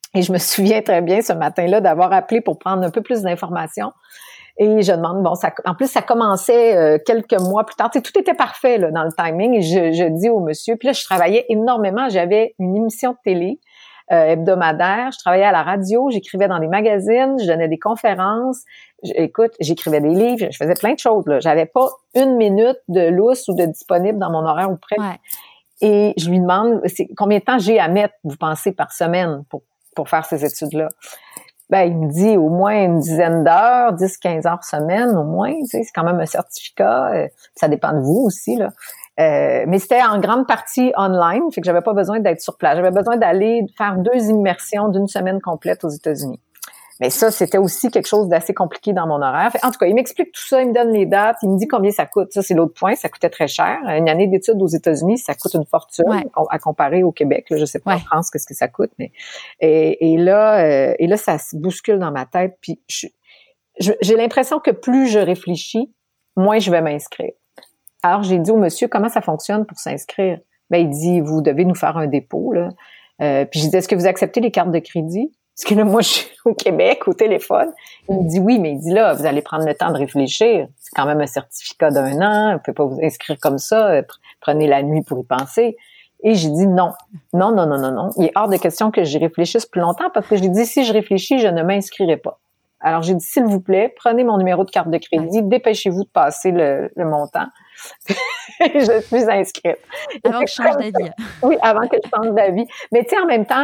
Et je me souviens très bien ce matin-là d'avoir appelé pour prendre un peu plus d'informations. Et je demande, bon, ça, en plus, ça commençait euh, quelques mois plus tard. Tu sais, tout était parfait là, dans le timing. Et je, je dis au monsieur, puis là, je travaillais énormément. J'avais une émission de télé euh, hebdomadaire. Je travaillais à la radio, j'écrivais dans des magazines, je donnais des conférences. Je, écoute, j'écrivais des livres, je faisais plein de choses. Là. J'avais pas une minute de lousse ou de disponible dans mon horaire ou près. Ouais. Et je lui demande, c'est, combien de temps j'ai à mettre, vous pensez, par semaine pour, pour faire ces études-là? Ben, il me dit au moins une dizaine d'heures, dix, quinze heures semaine au moins, tu sais, c'est quand même un certificat, euh, ça dépend de vous aussi, là. Euh, mais c'était en grande partie online, fait que j'avais pas besoin d'être sur place. J'avais besoin d'aller faire deux immersions d'une semaine complète aux États-Unis. Mais ça, c'était aussi quelque chose d'assez compliqué dans mon horaire. Fait, en tout cas, il m'explique tout ça, il me donne les dates, il me dit combien ça coûte. Ça, c'est l'autre point, ça coûtait très cher. Une année d'études aux États-Unis, ça coûte une fortune ouais. à comparer au Québec. Là, je sais pas ouais. en France qu'est-ce que ça coûte, mais et, et là, euh, et là, ça se bouscule dans ma tête. Puis je, je, j'ai l'impression que plus je réfléchis, moins je vais m'inscrire. Alors j'ai dit au monsieur comment ça fonctionne pour s'inscrire. Ben il dit vous devez nous faire un dépôt là. Euh, puis j'ai dit est-ce que vous acceptez les cartes de crédit? Parce que là, moi, je suis au Québec, au téléphone. Il me dit oui, mais il dit là, vous allez prendre le temps de réfléchir. C'est quand même un certificat d'un an. Vous pouvez pas vous inscrire comme ça. Prenez la nuit pour y penser. Et j'ai dit non. Non, non, non, non, non. Il est hors de question que j'y réfléchisse plus longtemps parce que j'ai dit si je réfléchis, je ne m'inscrirai pas. Alors, j'ai dit s'il vous plaît, prenez mon numéro de carte de crédit, dépêchez-vous de passer le, le montant. Je suis inscrite. Avant que je change d'avis. Oui, avant que je change d'avis. Mais tu sais, en même temps,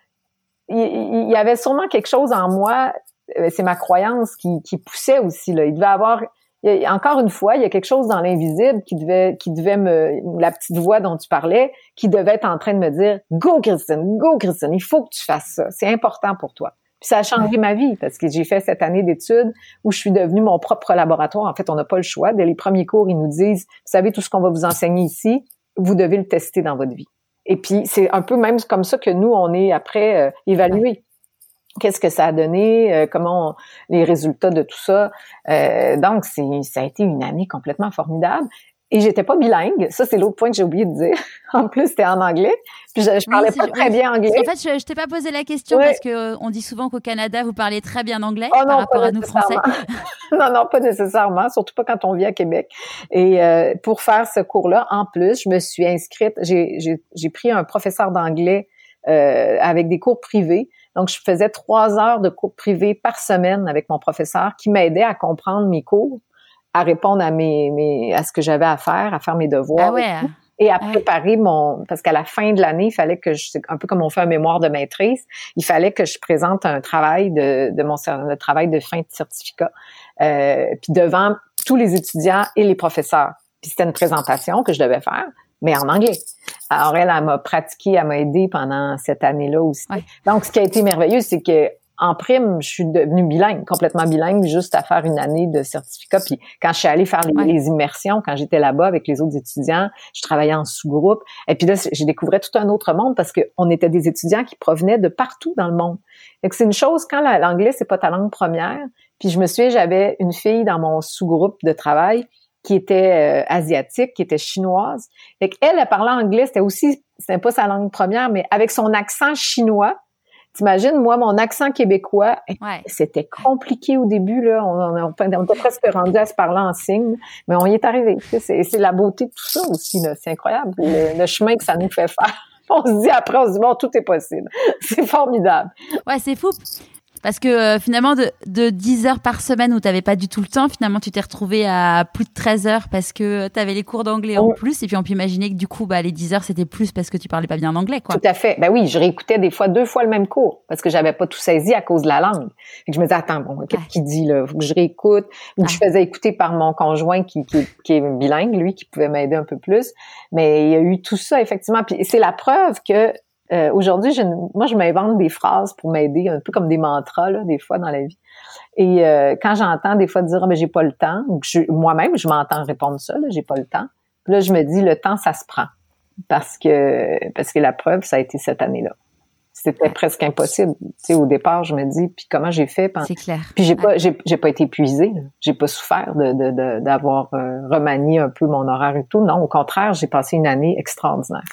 il y avait sûrement quelque chose en moi, c'est ma croyance qui, qui poussait aussi là. Il devait avoir, il y a, encore une fois, il y a quelque chose dans l'invisible qui devait, qui devait me, la petite voix dont tu parlais, qui devait être en train de me dire, go Christine, go Christine, il faut que tu fasses ça, c'est important pour toi. Puis ça a changé ma vie parce que j'ai fait cette année d'études où je suis devenue mon propre laboratoire. En fait, on n'a pas le choix. Dès les premiers cours, ils nous disent, vous savez tout ce qu'on va vous enseigner ici, vous devez le tester dans votre vie. Et puis, c'est un peu même comme ça que nous, on est après euh, évalués. Qu'est-ce que ça a donné, euh, comment on, les résultats de tout ça. Euh, donc, c'est, ça a été une année complètement formidable. Et j'étais pas bilingue. Ça, c'est l'autre point que j'ai oublié de dire. En plus, c'était en anglais. Puis je, je parlais oui, pas très oui. bien anglais. En fait, je, je t'ai pas posé la question oui. parce que euh, on dit souvent qu'au Canada, vous parlez très bien anglais oh non, par rapport à nous Français. non, non, pas nécessairement. Surtout pas quand on vit à Québec. Et euh, pour faire ce cours-là, en plus, je me suis inscrite. J'ai, j'ai, j'ai pris un professeur d'anglais euh, avec des cours privés. Donc, je faisais trois heures de cours privés par semaine avec mon professeur qui m'aidait à comprendre mes cours, à répondre à mes, mes à ce que j'avais à faire, à faire mes devoirs ah ouais. et, et à préparer mon parce qu'à la fin de l'année, il fallait que je c'est un peu comme on fait un mémoire de maîtrise, il fallait que je présente un travail de de mon le travail de fin de certificat euh, puis devant tous les étudiants et les professeurs. Puis c'était une présentation que je devais faire, mais en anglais. Alors elle, elle m'a pratiqué, elle m'a aidé pendant cette année-là aussi. Ouais. Donc ce qui a été merveilleux, c'est que en prime, je suis devenue bilingue, complètement bilingue, juste à faire une année de certificat. Puis quand je suis allée faire les, ouais. les immersions, quand j'étais là-bas avec les autres étudiants, je travaillais en sous-groupe. Et puis là, j'ai découvert tout un autre monde parce que on était des étudiants qui provenaient de partout dans le monde. Et que c'est une chose quand la, l'anglais c'est pas ta langue première. Puis je me souviens, j'avais une fille dans mon sous-groupe de travail qui était euh, asiatique, qui était chinoise. Fait qu'elle, elle parlait anglais, c'était aussi, c'était pas sa langue première, mais avec son accent chinois. T'imagines, moi, mon accent québécois, ouais. c'était compliqué au début, là. On, on, on, on était presque rendu à se parler en signe, mais on y est arrivé. C'est, c'est la beauté de tout ça aussi, là. C'est incroyable, le, le chemin que ça nous fait faire. On se dit après, on se dit, bon, tout est possible. C'est formidable. Ouais, c'est fou. Parce que euh, finalement, de, de dix heures par semaine où tu n'avais pas du tout le temps, finalement, tu t'es retrouvé à plus de treize heures parce que tu avais les cours d'anglais en plus. Et puis, on peut imaginer que du coup, bah, les dix heures, c'était plus parce que tu parlais pas bien anglais, quoi. Tout à fait. Ben oui, je réécoutais des fois deux fois le même cours parce que j'avais pas tout saisi à cause de la langue. Et je me disais, attends, bon, qu'est-ce ouais. qu'il dit, là? Faut que je réécoute. Ou que ouais. je faisais écouter par mon conjoint qui, qui, qui est bilingue, lui, qui pouvait m'aider un peu plus. Mais il y a eu tout ça, effectivement. Puis c'est la preuve que Euh, aujourd'hui, je, moi, je m'invente des phrases pour m'aider, un peu comme des mantras, là, des fois, dans la vie. Et euh, quand j'entends des fois dire « ah, ben j'ai pas le temps », ou que je, moi-même, je m'entends répondre ça, là, « j'ai pas le temps », là, je me dis « le temps, ça se prend ». Parce que parce que la preuve, ça a été cette année-là. C'était presque impossible. Tu sais, au départ, je me dis, puis comment j'ai fait? C'est clair. Puis j'ai pas, j'ai, j'ai pas été épuisée. Là. J'ai pas souffert de, de, de d'avoir euh, remanié un peu mon horaire et tout. Non, au contraire, j'ai passé une année extraordinaire.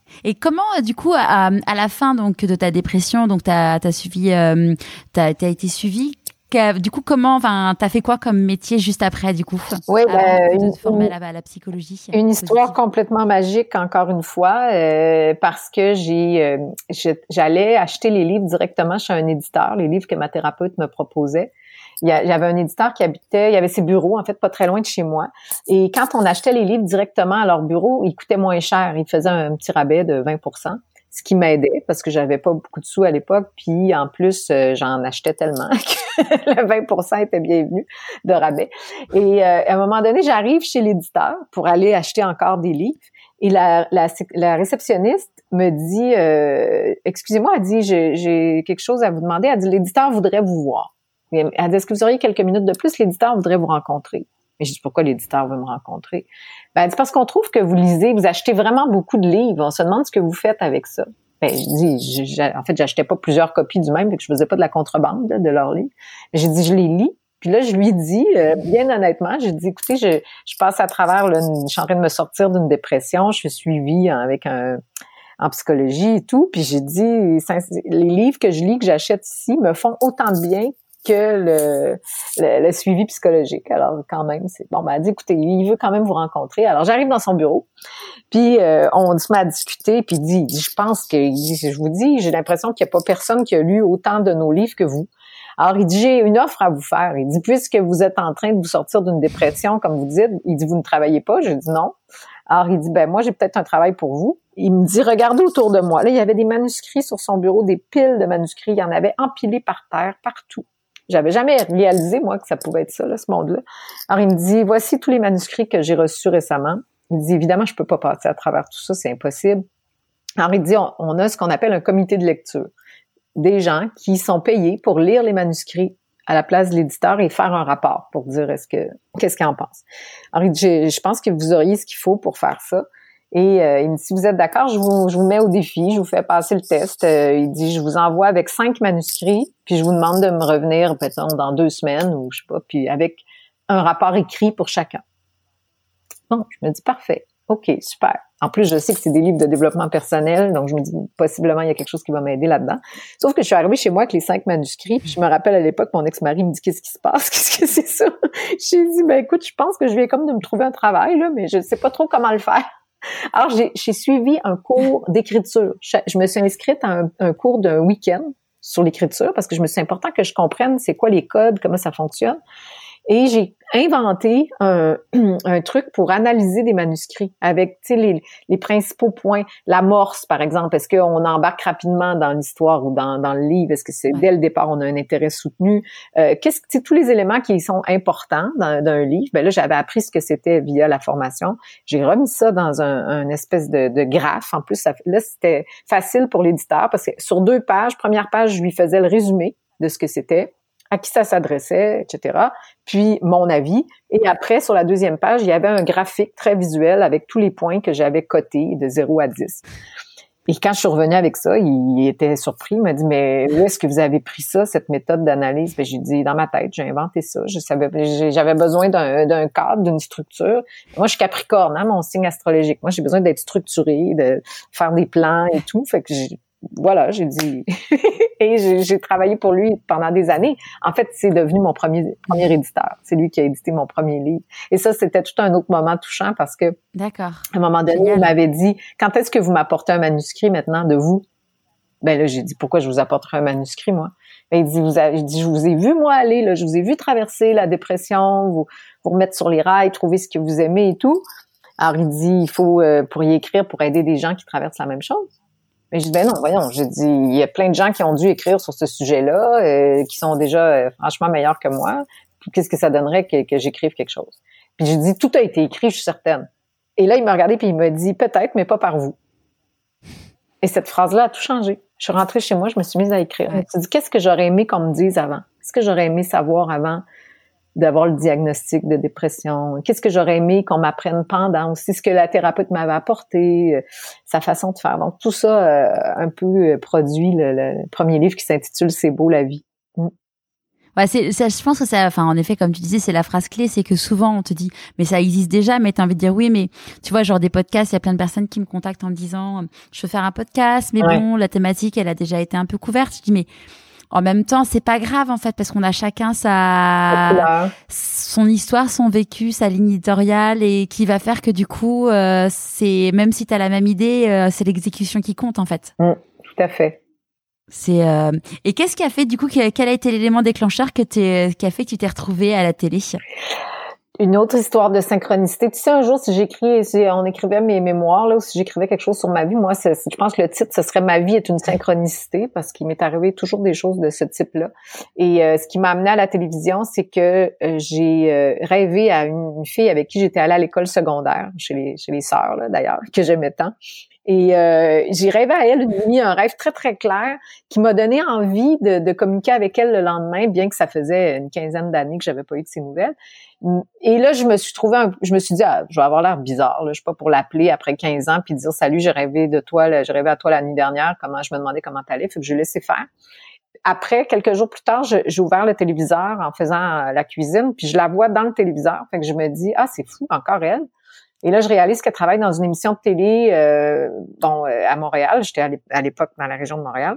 Et comment, du coup, à, à la fin donc de ta dépression, donc t'as t'as suivi, euh, t'as t'as été suivi. Du coup, comment, enfin, t'as fait quoi comme métier juste après, du coup, oui, avant ben, de une, te former à la, à la psychologie? Une histoire positive. Complètement magique, encore une fois, euh, parce que j'ai, euh, j'allais acheter les livres directement chez un éditeur, les livres que ma thérapeute me proposait. Il y, a, il y avait un éditeur qui habitait, il y avait ses bureaux, en fait, pas très loin de chez moi. Et quand on achetait les livres directement à leur bureau, ils coûtaient moins cher. Ils faisaient un petit rabais de vingt pour cent. Ce qui m'aidait parce que j'avais pas beaucoup de sous à l'époque, puis en plus euh, j'en achetais tellement que le vingt pour cent était bienvenu de rabais. Et euh, à un moment donné, j'arrive chez l'éditeur pour aller acheter encore des livres et la, la, la réceptionniste me dit euh, excusez-moi, elle dit j'ai, j'ai quelque chose à vous demander. Elle dit l'éditeur voudrait vous voir. Elle dit est-ce que vous auriez quelques minutes de plus, l'éditeur voudrait vous rencontrer. Mais je dis, pourquoi l'éditeur veut me rencontrer? Ben, elle dit, parce qu'on trouve que vous lisez, vous achetez vraiment beaucoup de livres. On se demande ce que vous faites avec ça. Ben, je dis, je, en fait, j'achetais pas plusieurs copies du même, fait que je faisais pas de la contrebande, là, de leurs livres. Mais j'ai dit, je les lis. Puis là, je lui dis, euh, bien honnêtement, j'ai dit, écoutez, je, je passe à travers, là, je suis en train de me sortir d'une dépression, je suis suivie avec un, en psychologie et tout. Puis j'ai dit, les livres que je lis, que j'achète ici, me font autant de bien que le, le, le suivi psychologique. Alors, quand même, c'est bon. Ben, elle dit, écoutez, il veut quand même vous rencontrer. Alors, j'arrive dans son bureau, puis euh, on se met à discuter, puis il dit, il dit, je pense que, il dit, je vous dis, j'ai l'impression qu'il n'y a pas personne qui a lu autant de nos livres que vous. Alors, il dit, j'ai une offre à vous faire. Il dit, puisque vous êtes en train de vous sortir d'une dépression, comme vous dites, il dit, vous ne travaillez pas? Je dis non. Alors, il dit, ben moi, j'ai peut-être un travail pour vous. Il me dit, regardez autour de moi. Là, il y avait des manuscrits sur son bureau, des piles de manuscrits. Il y en avait empilés par terre, partout. J'avais jamais réalisé, moi, que ça pouvait être ça, là, ce monde-là. Alors, il me dit, voici tous les manuscrits que j'ai reçus récemment. Il me dit, évidemment, je peux pas passer à travers tout ça, c'est impossible. Alors, il dit, on, on a ce qu'on appelle un comité de lecture. Des gens qui sont payés pour lire les manuscrits à la place de l'éditeur et faire un rapport pour dire est-ce que, qu'est-ce qu'il en pense. Alors, il dit, je, je pense que vous auriez ce qu'il faut pour faire ça. Et euh, il me dit, si vous êtes d'accord, je vous, je vous mets au défi, je vous fais passer le test. Euh, il dit, je vous envoie avec cinq manuscrits, puis je vous demande de me revenir, peut-être dans deux semaines ou je sais pas, puis avec un rapport écrit pour chacun. Bon, je me dis, parfait, ok, super. En plus, je sais que c'est des livres de développement personnel, donc je me dis, possiblement, il y a quelque chose qui va m'aider là-dedans. Sauf que je suis arrivée chez moi avec les cinq manuscrits, puis je me rappelle à l'époque, mon ex-mari me dit, qu'est-ce qui se passe? Qu'est-ce que c'est ça? J'ai dit, ben écoute, je pense que je viens comme de me trouver un travail, là, mais je sais pas trop comment le faire. Alors, j'ai, j'ai suivi un cours d'écriture. Je, je me suis inscrite à un, un cours d'un week-end sur l'écriture parce que je me suis important que je comprenne c'est quoi les codes, comment ça fonctionne. Et j'ai inventé un, un truc pour analyser des manuscrits avec, tu sais, les, les principaux points. L'amorce, par exemple. Est-ce qu'on embarque rapidement dans l'histoire ou dans, dans le livre? Est-ce que c'est dès le départ, on a un intérêt soutenu? Euh, qu'est-ce que, tu sais, tous les éléments qui sont importants dans, dans un livre. Ben là, j'avais appris ce que c'était via la formation. J'ai remis ça dans un, un espèce de, de graphe. En plus, ça, là, c'était facile pour l'éditeur parce que sur deux pages, première page, je lui faisais le résumé de ce que c'était, à qui ça s'adressait, et cetera. Puis mon avis. Et après, sur la deuxième page, il y avait un graphique très visuel avec tous les points que j'avais cotés de zéro à dix. Et quand je suis revenue avec ça, il était surpris. Il m'a dit, mais où est-ce que vous avez pris ça, cette méthode d'analyse? Ben, j'ai dit, dans ma tête, j'ai inventé ça. Je savais, j'avais besoin d'un, d'un cadre, d'une structure. Moi, je suis Capricorne, hein, mon signe astrologique. Moi, j'ai besoin d'être structurée, de faire des plans et tout. Fait que j'ai, voilà, j'ai dit... Et j'ai, j'ai travaillé pour lui pendant des années. En fait, c'est devenu mon premier premier éditeur. C'est lui qui a édité mon premier livre. Et ça, c'était tout un autre moment touchant parce que, d'accord, à un moment donné, Génial. Il m'avait dit, quand est-ce que vous m'apportez un manuscrit maintenant de vous? Ben là, j'ai dit, pourquoi je vous apporterai un manuscrit, moi? Ben, il dit, vous avez, il dit, je vous ai vu, moi, aller, là, je vous ai vu traverser la dépression, vous, vous remettre sur les rails, trouver ce que vous aimez et tout. Alors, il dit, il faut, euh, pour y écrire, pour aider des gens qui traversent la même chose. Mais je dis, ben non, voyons, j'ai dit, il y a plein de gens qui ont dû écrire sur ce sujet-là, euh, qui sont déjà euh, franchement meilleurs que moi. Puis qu'est-ce que ça donnerait que, que j'écrive quelque chose? Puis j'ai dit, tout a été écrit, je suis certaine. Et là, il m'a regardé puis il m'a dit, peut-être, mais pas par vous. Et cette phrase-là a tout changé. Je suis rentrée chez moi, je me suis mise à écrire. Ouais. Je me suis dit, qu'est-ce que j'aurais aimé qu'on me dise avant? Qu'est-ce que j'aurais aimé savoir avant d'avoir le diagnostic de dépression? Qu'est-ce que j'aurais aimé qu'on m'apprenne pendant aussi, ce que la thérapeute m'avait apporté, euh, sa façon de faire. Donc, tout ça euh, un peu euh, produit le, le premier livre qui s'intitule « C'est beau la vie ». Mm. Ouais, c'est, ça, je pense que ça, enfin, en effet, comme tu disais, c'est la phrase clé, c'est que souvent on te dit, mais ça existe déjà, mais t'as envie de dire oui, mais tu vois, genre des podcasts, il y a plein de personnes qui me contactent en me disant, je veux faire un podcast, mais ouais. bon, la thématique, elle a déjà été un peu couverte. Je dis, mais en même temps, c'est pas grave, en fait, parce qu'on a chacun sa, son histoire, son vécu, sa ligne éditoriale, et qui va faire que du coup, euh, c'est, même si t'as la même idée, euh, c'est l'exécution qui compte, en fait. Mmh, tout à fait. C'est euh... et qu'est-ce qui a fait du coup quel a été l'élément déclencheur que t'es qui a fait que tu t'es retrouvée à la télé? Une autre histoire de synchronicité. Tu sais, un jour, si j'écris, si on écrivait mes mémoires, là, ou si j'écrivais quelque chose sur ma vie, moi, c'est, je pense que le titre, ce serait Ma vie est une synchronicité, parce qu'il m'est arrivé toujours des choses de ce type-là. Et euh, ce qui m'a amené à la télévision, c'est que euh, j'ai euh, rêvé à une, une fille avec qui j'étais allée à l'école secondaire, chez les, chez les sœurs, là, d'ailleurs, que j'aimais tant. Et euh, j'ai rêvé à elle une nuit, un rêve très, très clair qui m'a donné envie de, de communiquer avec elle le lendemain, bien que ça faisait une quinzaine d'années que j'avais pas eu de ses nouvelles. Et là, je me suis trouvée, un, je me suis dit, ah, je vais avoir l'air bizarre, là, je suis pas pour l'appeler après quinze ans puis dire, salut, j'ai rêvé de toi, là, j'ai rêvé à toi la nuit dernière, comment, je me demandais comment t'allais, fait que je l'ai laissé faire. Après, quelques jours plus tard, je, j'ai ouvert le téléviseur en faisant la cuisine, puis je la vois dans le téléviseur, fait que je me dis, ah, c'est fou, encore elle. Et là, je réalise qu'elle travaille dans une émission de télé euh, bon, à Montréal. J'étais à l'époque dans la région de Montréal.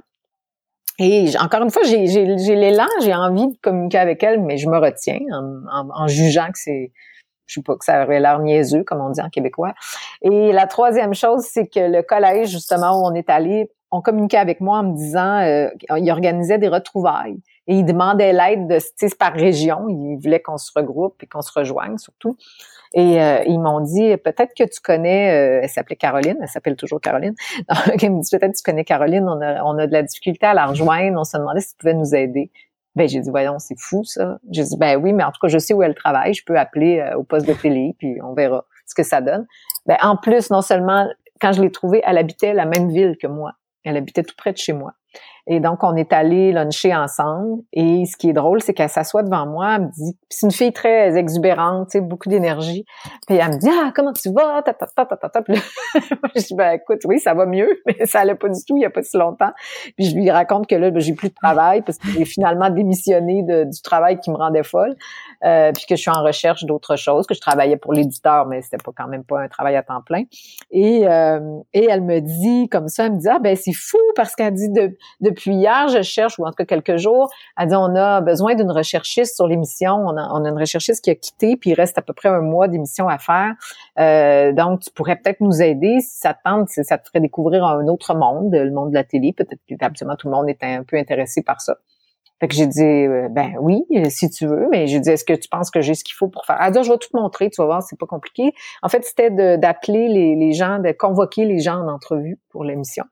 Et encore une fois, j'ai, j'ai, j'ai l'élan, j'ai envie de communiquer avec elle, mais je me retiens en, en, en jugeant que c'est, je sais pas, que ça aurait l'air niaiseux, comme on dit en québécois. Et la troisième chose, c'est que le collège, justement, où on est allé, on communiquait avec moi en me disant, euh, il organisait des retrouvailles. Et il demandait l'aide de, tu sais, par région. Il voulait qu'on se regroupe et qu'on se rejoigne, surtout. Et euh, ils m'ont dit, peut-être que tu connais, euh, elle s'appelait Caroline, elle s'appelle toujours Caroline. Donc, ils me dit, peut-être que tu connais Caroline, on a, on a de la difficulté à la rejoindre, on se demandait si tu pouvais nous aider. Ben, j'ai dit, voyons, c'est fou, ça. J'ai dit, ben oui, mais en tout cas, je sais où elle travaille, je peux appeler euh, au poste de télé, puis on verra ce que ça donne. Ben, en plus, non seulement, quand je l'ai trouvée, elle habitait la même ville que moi. Elle habitait tout près de chez moi. Et donc, on est allés luncher ensemble. Et ce qui est drôle, c'est qu'elle s'assoit devant moi, elle me dit, c'est une fille très exubérante, tu sais, beaucoup d'énergie. Puis elle me dit, ah, comment tu vas? Ta, ta, ta, ta, ta, ta. Puis là, je dis, ben écoute, oui, ça va mieux, mais ça allait pas du tout il y a pas si longtemps. Puis je lui raconte que là, ben, j'ai plus de travail parce que j'ai finalement démissionné de, du travail qui me rendait folle. Euh, puis que je suis en recherche d'autres choses, que je travaillais pour l'éditeur, mais c'était pas quand même pas un travail à temps plein. Et euh, et elle me dit comme ça, elle me dit, ah ben c'est fou parce qu'elle dit de, depuis hier, je cherche, ou en tout cas quelques jours, elle dit, on a besoin d'une recherchiste sur l'émission, on a, on a une recherchiste qui a quitté, puis il reste à peu près un mois d'émission à faire, euh, donc tu pourrais peut-être nous aider si ça te tente, si ça te ferait découvrir un autre monde, le monde de la télé, peut-être que absolument tout le monde est un peu intéressé par ça. Fait que j'ai dit, euh, ben oui, si tu veux, mais j'ai dit, est-ce que tu penses que j'ai ce qu'il faut pour faire? Elle dit, je vais tout te montrer, tu vas voir, c'est pas compliqué. En fait, c'était de, d'appeler les, les gens, de convoquer les gens en entrevue pour l'émission.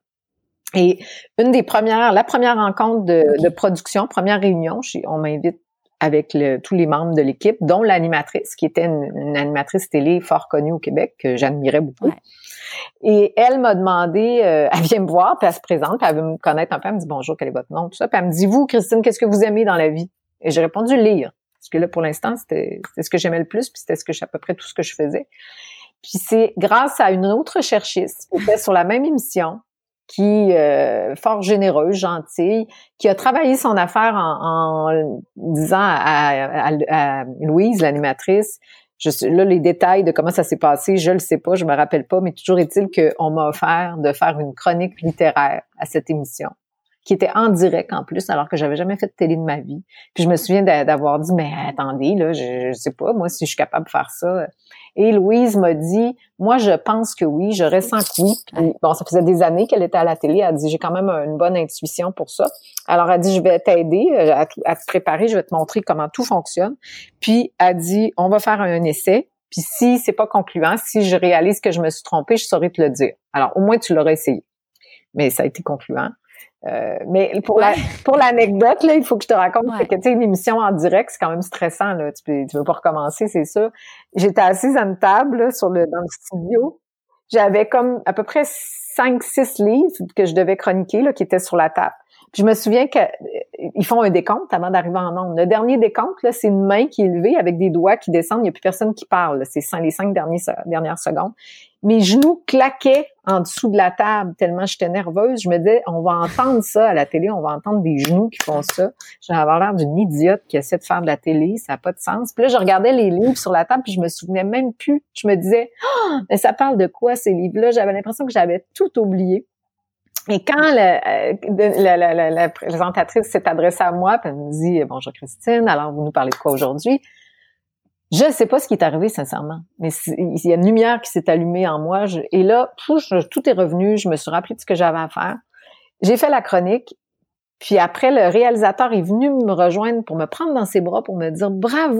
Et une des premières, la première rencontre de, de production, première réunion, on m'invite avec le, tous les membres de l'équipe, dont l'animatrice, qui était une, une animatrice télé fort connue au Québec, que j'admirais beaucoup. Ouais. Et elle m'a demandé, euh, elle vient me voir, puis elle se présente, puis elle veut me connaître un peu, elle me dit bonjour, quel est votre nom, tout ça, puis elle me dit, vous, Christine, qu'est-ce que vous aimez dans la vie? Et j'ai répondu lire, parce que là, pour l'instant, c'était, c'était ce que j'aimais le plus, puis c'était ce que à peu près tout ce que je faisais. Puis c'est grâce à une autre recherchiste qui était sur la même émission, qui euh, fort généreuse, gentille, qui a travaillé son affaire en, en disant à, à, à Louise, l'animatrice, je, là, les détails de comment ça s'est passé, je le sais pas, je me rappelle pas, mais toujours est-il qu'on m'a offert de faire une chronique littéraire à cette émission, qui était en direct en plus, alors que j'avais jamais fait de télé de ma vie. Puis je me souviens d'avoir dit, mais attendez, là, je, je sais pas, moi, si je suis capable de faire ça. Et Louise m'a dit, moi, je pense que oui, je ressens que oui. Puis, bon, ça faisait des années qu'elle était à la télé. Elle a dit, j'ai quand même une bonne intuition pour ça. Alors, elle a dit, je vais t'aider à, à te préparer, je vais te montrer comment tout fonctionne. Puis, elle a dit, on va faire un essai. Puis, si c'est pas concluant, si je réalise que je me suis trompée, je saurais te le dire. Alors, au moins, tu l'auras essayé. Mais ça a été concluant. Euh, mais pour ouais. la pour l'anecdote là, il faut que je te raconte ouais. que tu sais une émission en direct, c'est quand même stressant là, tu peux tu veux pas recommencer, c'est sûr. J'étais assise à une table là, sur le dans le studio. J'avais comme à peu près cinq six livres que je devais chroniquer là qui étaient sur la table. Puis je me souviens qu'ils font un décompte avant d'arriver en ondes. Le dernier décompte là, c'est une main qui est levée avec des doigts qui descendent, il y a plus personne qui parle, là. C'est les cinq derniers, dernières secondes. mes genoux claquaient en dessous de la table tellement j'étais nerveuse. Je me disais, on va entendre ça à la télé, on va entendre des genoux qui font ça. J'avais l'air d'une idiote qui essaie de faire de la télé, ça n'a pas de sens. Puis là, je regardais les livres sur la table, puis je me souvenais même plus. Je me disais, oh, mais ça parle de quoi ces livres-là? J'avais l'impression que j'avais tout oublié. Et quand la, la, la, la, la présentatrice s'est adressée à moi, puis elle me dit « Bonjour Christine, alors vous nous parlez de quoi aujourd'hui? » Je ne sais pas ce qui est arrivé, sincèrement, mais il y a une lumière qui s'est allumée en moi. Je, et là, tout, tout est revenu, je me suis rappelé de ce que j'avais à faire. J'ai fait la chronique, puis après, le réalisateur est venu me rejoindre pour me prendre dans ses bras, pour me dire « Bravo! »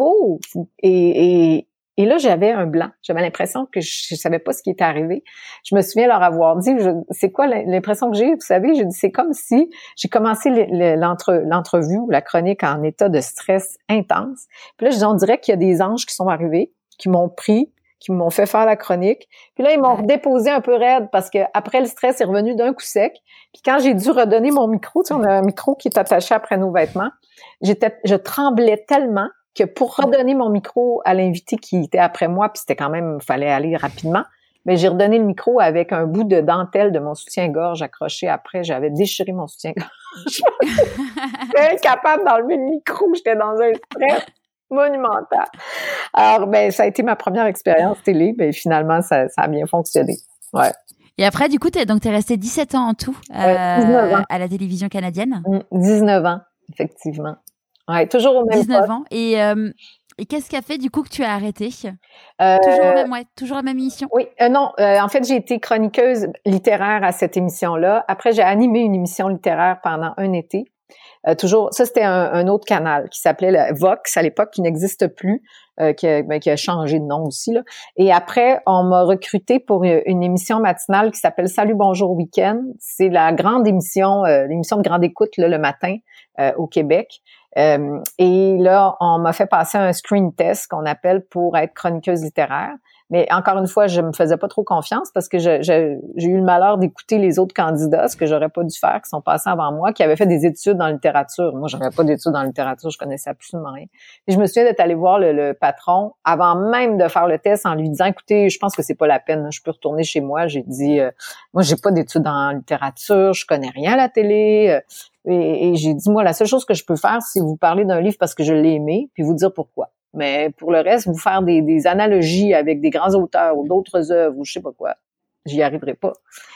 Et, et Et là, j'avais un blanc. J'avais l'impression que je, je savais pas ce qui était arrivé. Je me souviens leur avoir dit, je, c'est quoi l'impression que j'ai? Vous savez, j'ai dit, c'est comme si j'ai commencé l'entre, l'entrevue ou la chronique en état de stress intense. Puis là, je dis, on dirait qu'il y a des anges qui sont arrivés, qui m'ont pris, qui m'ont fait faire la chronique. Puis là, ils m'ont déposé un peu raide parce que après le stress est revenu d'un coup sec. Puis quand j'ai dû redonner mon micro, tu sais, on a un micro qui est attaché après nos vêtements, j'étais, je tremblais tellement que pour redonner mon micro à l'invité qui était après moi, puis c'était quand même, il fallait aller rapidement, mais j'ai redonné le micro avec un bout de dentelle de mon soutien-gorge accroché après. J'avais déchiré mon soutien-gorge. J'étais incapable d'enlever le micro. J'étais dans un stress monumental. Alors, ben, ça a été ma première expérience télé. Ben, finalement, ça, ça a bien fonctionné. Ouais. Et après, du coup, t'es, donc, t'es resté dix-sept ans en tout euh, dix-neuf ans. À la télévision canadienne. dix-neuf ans, effectivement. Ouais, toujours au même dix-neuf poste. ans. Et, euh, et qu'est-ce qui a fait du coup que tu as arrêté? Euh, toujours, au même, ouais, toujours la même émission? Oui, euh, non. Euh, en fait, j'ai été chroniqueuse littéraire à cette émission-là. Après, j'ai animé une émission littéraire pendant un été. Euh, toujours, ça c'était un, un autre canal qui s'appelait le Vox à l'époque, qui n'existe plus, euh, qui, a, ben, qui a changé de nom aussi là. Et après, on m'a recruté pour une émission matinale qui s'appelle Salut Bonjour Week-end. C'est la grande émission, euh, l'émission de grande écoute là, le matin euh, au Québec. Euh, et là, on m'a fait passer un screen test qu'on appelle pour être chroniqueuse littéraire. Mais encore une fois, je me faisais pas trop confiance parce que je, je, j'ai eu le malheur d'écouter les autres candidats, ce que j'aurais pas dû faire, qui sont passés avant moi, qui avaient fait des études en littérature. Moi, j'avais pas d'études en littérature, je connaissais absolument rien. Et je me souviens d'être allée voir le, le patron avant même de faire le test en lui disant, écoutez, je pense que c'est pas la peine, je peux retourner chez moi. J'ai dit, euh, moi, j'ai pas d'études en littérature, je connais rien à la télé. Euh, et, et j'ai dit, moi, la seule chose que je peux faire, c'est vous parler d'un livre parce que je l'ai aimé, puis vous dire pourquoi. Mais pour le reste, vous faire des, des analogies avec des grands auteurs ou d'autres œuvres ou je sais pas quoi, j'y arriverai pas.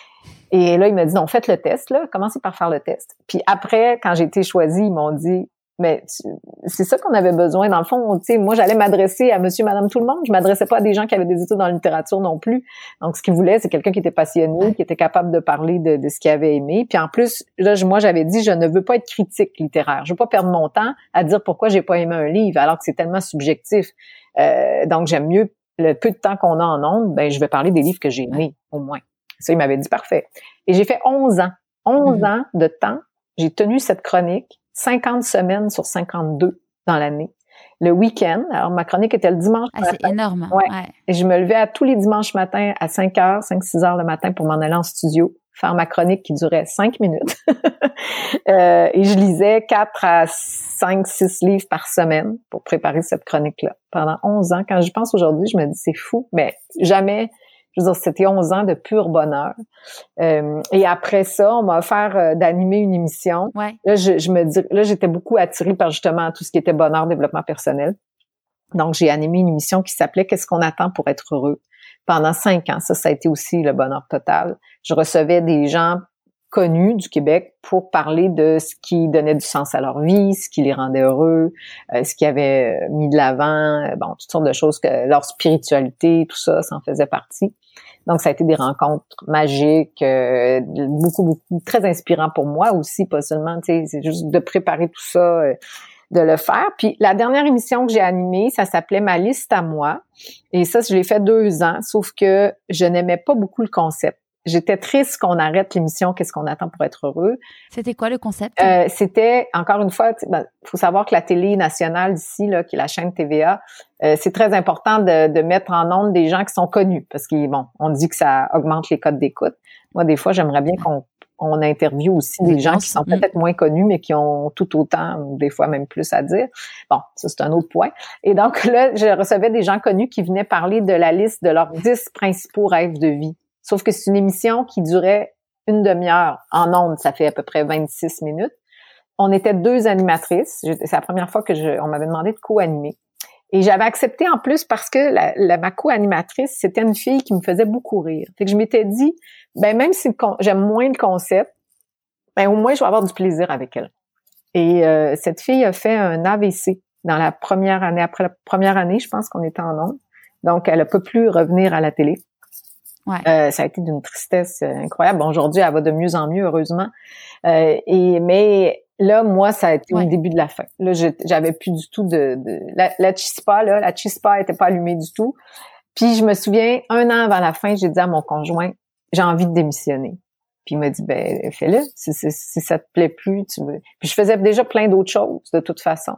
Et là, il m'a dit, non, faites le test, là, commencez par faire le test. Puis après, quand j'ai été choisie, ils m'ont dit, mais tu, c'est ça qu'on avait besoin. Dans le fond, tu sais, moi, j'allais m'adresser à monsieur, madame, tout le monde. Je m'adressais pas à des gens qui avaient des études en littérature non plus. Donc, ce qu'ils voulaient, c'est quelqu'un qui était passionné, qui était capable de parler de, de ce qu'il avait aimé. Puis en plus, là, moi, j'avais dit, je ne veux pas être critique littéraire. Je veux pas perdre mon temps à dire pourquoi j'ai pas aimé un livre, alors que c'est tellement subjectif. Euh, donc, j'aime mieux, le peu de temps qu'on a en ondes, ben, je vais parler des livres que j'ai aimés, au moins. Ça, il m'avait dit, parfait. Et j'ai fait onze ans. onze mm-hmm. ans de temps. J'ai tenu cette chronique. cinquante semaines sur cinquante-deux dans l'année. Le week-end, alors ma chronique était le dimanche ah, matin. C'est énorme. Ouais. ouais. Et je me levais à tous les dimanches matins à cinq heures, cinq six heures le matin pour m'en aller en studio, faire ma chronique qui durait cinq minutes. euh, et je lisais quatre à cinq, six livres par semaine pour préparer cette chronique-là. Pendant onze ans, quand je pense aujourd'hui, je me dis c'est fou, mais jamais... Je veux dire, c'était onze ans de pur bonheur. Euh, et après ça, on m'a offert euh, d'animer une émission. Ouais. Là, je, je me dis, là, j'étais beaucoup attirée par justement tout ce qui était bonheur, développement personnel. Donc, j'ai animé une émission qui s'appelait « Qu'est-ce qu'on attend pour être heureux ?» pendant cinq ans. Ça, ça a été aussi le bonheur total. Je recevais des gens connus du Québec pour parler de ce qui donnait du sens à leur vie, ce qui les rendait heureux, euh, ce qui avait mis de l'avant, euh, bon, toutes sortes de choses, que leur spiritualité, tout ça, ça en faisait partie. Donc, ça a été des rencontres magiques, euh, beaucoup, beaucoup, très inspirant pour moi aussi, pas seulement, tu sais, c'est juste de préparer tout ça, euh, de le faire. Puis, la dernière émission que j'ai animée, ça s'appelait « Ma liste à moi ». Et ça, je l'ai fait deux ans, sauf que je n'aimais pas beaucoup le concept. J'étais triste qu'on arrête l'émission « Qu'est-ce qu'on attend pour être heureux ». C'était quoi le concept? Euh, c'était, encore une fois, il ben, faut savoir que la télé nationale d'ici, là, qui est la chaîne T V A, euh, c'est très important de, de mettre en ondes des gens qui sont connus parce qu'ils, bon, on dit que ça augmente les codes d'écoute. Moi, des fois, j'aimerais bien qu'on on interviewe aussi des gens qui sont peut-être moins connus, mais qui ont tout autant, ou des fois même plus à dire. Bon, ça, c'est un autre point. Et donc là, je recevais des gens connus qui venaient parler de la liste de leurs dix principaux rêves de vie. Sauf que c'est une émission qui durait une demi-heure. En ondes, ça fait à peu près vingt-six minutes. On était deux animatrices. C'est la première fois que je, on m'avait demandé de co-animer. Et j'avais accepté en plus parce que la, la, ma co-animatrice, c'était une fille qui me faisait beaucoup rire. Fait que je m'étais dit, ben même si le, j'aime moins le concept, ben au moins je vais avoir du plaisir avec elle. Et euh, cette fille a fait un A V C dans la première année, après la première année, je pense qu'on était en ondes. Donc, elle a pas pu revenir à la télé. Ouais. Euh, ça a été d'une tristesse incroyable. Bon, aujourd'hui, elle va de mieux en mieux, heureusement. Euh, et mais là, moi, ça a été ouais. le début de la fin. Là, je, j'avais plus du tout de, de la, la chispa, là, la chispa était pas allumée du tout. Puis je me souviens, un an avant la fin, j'ai dit à mon conjoint, j'ai envie de démissionner. Puis il m'a dit, ben fais-le. Si, si, si ça te plaît plus, tu veux. Puis je faisais déjà plein d'autres choses de toute façon.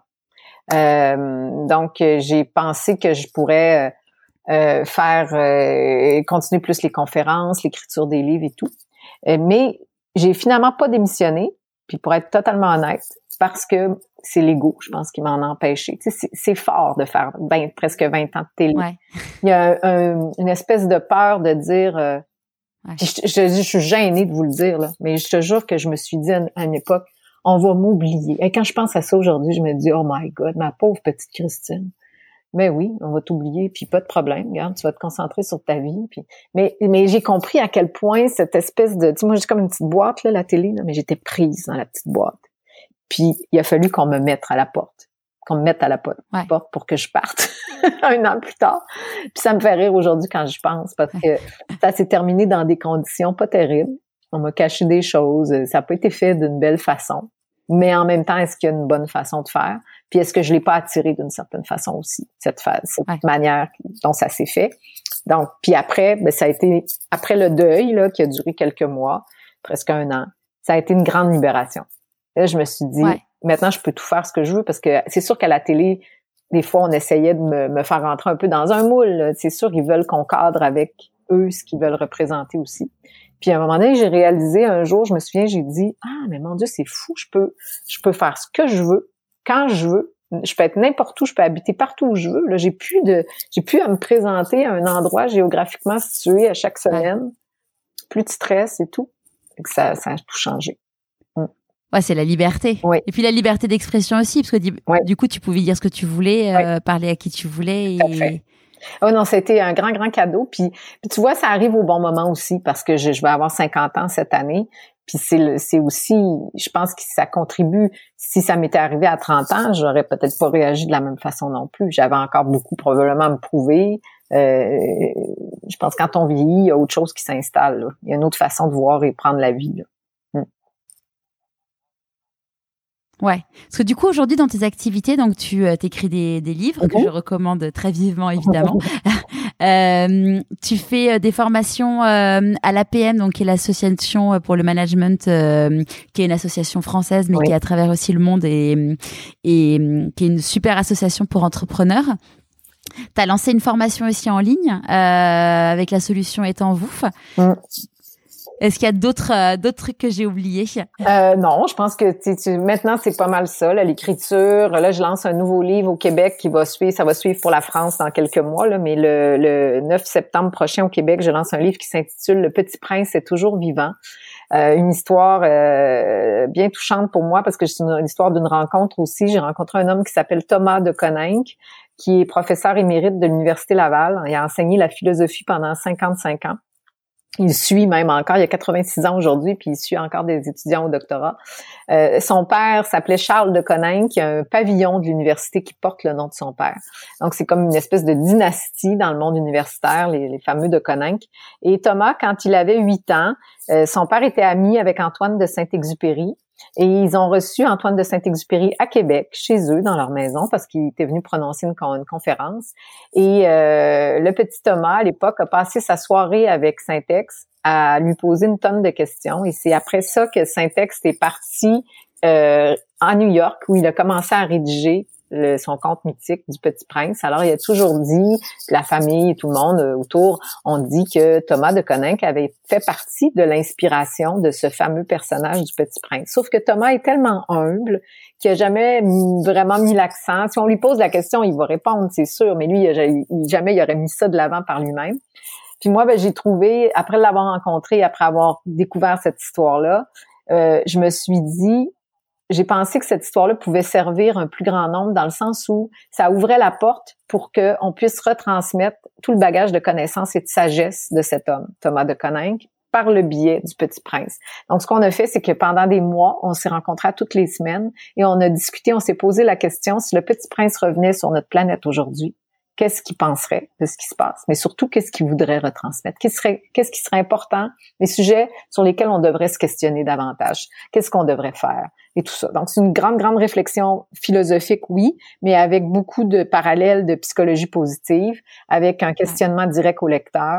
Euh, donc j'ai pensé que je pourrais euh, faire euh, continuer plus les conférences, l'écriture des livres et tout. Euh, mais j'ai finalement pas démissionné. Puis pour être totalement honnête, parce que c'est l'ego, je pense, qui m'en a empêché. Tu sais, c'est, c'est fort de faire vingt, presque vingt ans de télé. Ouais. Il y a un, une espèce de peur de dire... Euh, ouais. je, je, je suis gênée de vous le dire, là, mais je te jure que je me suis dit à, à une époque, on va m'oublier. Et quand je pense à ça aujourd'hui, je me dis, oh my God, ma pauvre petite Christine. Mais oui, on va t'oublier, puis pas de problème, regarde, tu vas te concentrer sur ta vie. Puis mais mais j'ai compris à quel point cette espèce de, tu sais, moi j'ai comme une petite boîte là, la télé, là, mais j'étais prise dans la petite boîte. Puis il a fallu qu'on me mette à la porte, qu'on me mette à la porte, ouais. porte pour que je parte un an plus tard. Puis ça me fait rire aujourd'hui quand j'y pense parce que ça s'est terminé dans des conditions pas terribles. On m'a caché des choses, ça n'a pas été fait d'une belle façon. Mais en même temps, est-ce qu'il y a une bonne façon de faire? Puis est-ce que je l'ai pas attiré d'une certaine façon aussi, cette, fa- cette ouais. manière dont ça s'est fait? Donc, puis après, ben, ça a été, après le deuil, là, qui a duré quelques mois, presque un an, ça a été une grande libération. Là, je me suis dit, ouais. maintenant, je peux tout faire ce que je veux parce que c'est sûr qu'à la télé, des fois, on essayait de me, me faire rentrer un peu dans un moule. Là. C'est sûr qu'ils veulent qu'on cadre avec eux ce qu'ils veulent représenter aussi. Puis à un moment donné, j'ai réalisé un jour, je me souviens, j'ai dit « Ah, mais mon Dieu, c'est fou, je peux je peux faire ce que je veux, quand je veux, je peux être n'importe où, je peux habiter partout où je veux. Là, j'ai plus de j'ai plus à me présenter à un endroit géographiquement situé à chaque semaine. Ouais. Plus de stress et tout. Et que ça, ça a tout changé. Mm. Ouais, c'est la liberté. Oui. Et puis la liberté d'expression aussi, parce que du, oui. du coup, tu pouvais dire ce que tu voulais, oui. euh, parler à qui tu voulais. Tout à fait. Oh non, c'était un grand, grand cadeau. Puis, puis tu vois, ça arrive au bon moment aussi parce que je, je vais avoir cinquante ans cette année. Puis c'est, c'est aussi, je pense que ça contribue. Si ça m'était arrivé à trente ans, j'aurais peut-être pas réagi de la même façon non plus. J'avais encore beaucoup probablement à me prouver. Euh, je pense que quand on vieillit, il y a autre chose qui s'installe. Là. Il y a une autre façon de voir et prendre la vie. Là. Mm. Ouais, parce que du coup aujourd'hui dans tes activités, donc tu euh, t'écris des, des livres mm-hmm. que je recommande très vivement évidemment. euh, tu fais euh, des formations euh, à l'A P M, donc qui est l'association pour le management, euh, qui est une association française mais oui. qui est à travers aussi le monde et, et qui est une super association pour entrepreneurs. Tu as lancé une formation aussi en ligne euh, avec la solution Étant Vouf. Mm. Est-ce qu'il y a d'autres euh, d'autres trucs que j'ai oubliés? Euh, non, je pense que tu, tu, maintenant c'est pas mal ça, là, l'écriture. Là, je lance un nouveau livre au Québec qui va suivre, ça va suivre pour la France dans quelques mois, là, mais le, le neuf septembre prochain au Québec, je lance un livre qui s'intitule Le Petit Prince est toujours vivant. Euh, une histoire euh, bien touchante pour moi parce que c'est une, une histoire d'une rencontre aussi. J'ai rencontré un homme qui s'appelle Thomas de Coninck, qui est professeur émérite de l'Université Laval. Il a enseigné la philosophie pendant cinquante-cinq ans. Il suit même encore, il a quatre-vingt-six ans aujourd'hui, puis il suit encore des étudiants au doctorat. Euh, son père s'appelait Charles de Coninck, il y a un pavillon de l'université qui porte le nom de son père. Donc, c'est comme une espèce de dynastie dans le monde universitaire, les, les fameux de Coninck. Et Thomas, quand il avait huit ans, euh, son père était ami avec Antoine de Saint-Exupéry. Et ils ont reçu Antoine de Saint-Exupéry à Québec, chez eux, dans leur maison, parce qu'il était venu prononcer une, une conférence. Et euh, le petit Thomas, à l'époque, a passé sa soirée avec Saint-Ex à lui poser une tonne de questions. Et c'est après ça que Saint-Ex est parti euh, en New York, où il a commencé à rédiger le, son conte mythique du Petit Prince. Alors, il a toujours dit, la famille et tout le monde autour ont dit que Thomas de Coninck avait fait partie de l'inspiration de ce fameux personnage du Petit Prince. Sauf que Thomas est tellement humble qu'il n'a jamais vraiment mis l'accent. Si on lui pose la question, il va répondre, c'est sûr, mais lui, il, jamais il aurait mis ça de l'avant par lui-même. Puis moi, ben, j'ai trouvé, après l'avoir rencontré, après avoir découvert cette histoire-là, euh, je me suis dit, j'ai pensé que cette histoire-là pouvait servir un plus grand nombre dans le sens où ça ouvrait la porte pour qu'on puisse retransmettre tout le bagage de connaissances et de sagesse de cet homme, Thomas de Coninck, par le biais du Petit Prince. Donc, ce qu'on a fait, c'est que pendant des mois, on s'est rencontrés toutes les semaines et on a discuté, on s'est posé la question, si le Petit Prince revenait sur notre planète aujourd'hui, qu'est-ce qu'il penserait de ce qui se passe? Mais surtout, qu'est-ce qu'il voudrait retransmettre? Qu'est-ce qui serait, qu'est-ce qui serait important? Les sujets sur lesquels on devrait se questionner davantage. Qu'est-ce qu'on devrait faire? Et tout ça. Donc, c'est une grande, grande réflexion philosophique, oui, mais avec beaucoup de parallèles de psychologie positive, avec un questionnement direct au lecteur.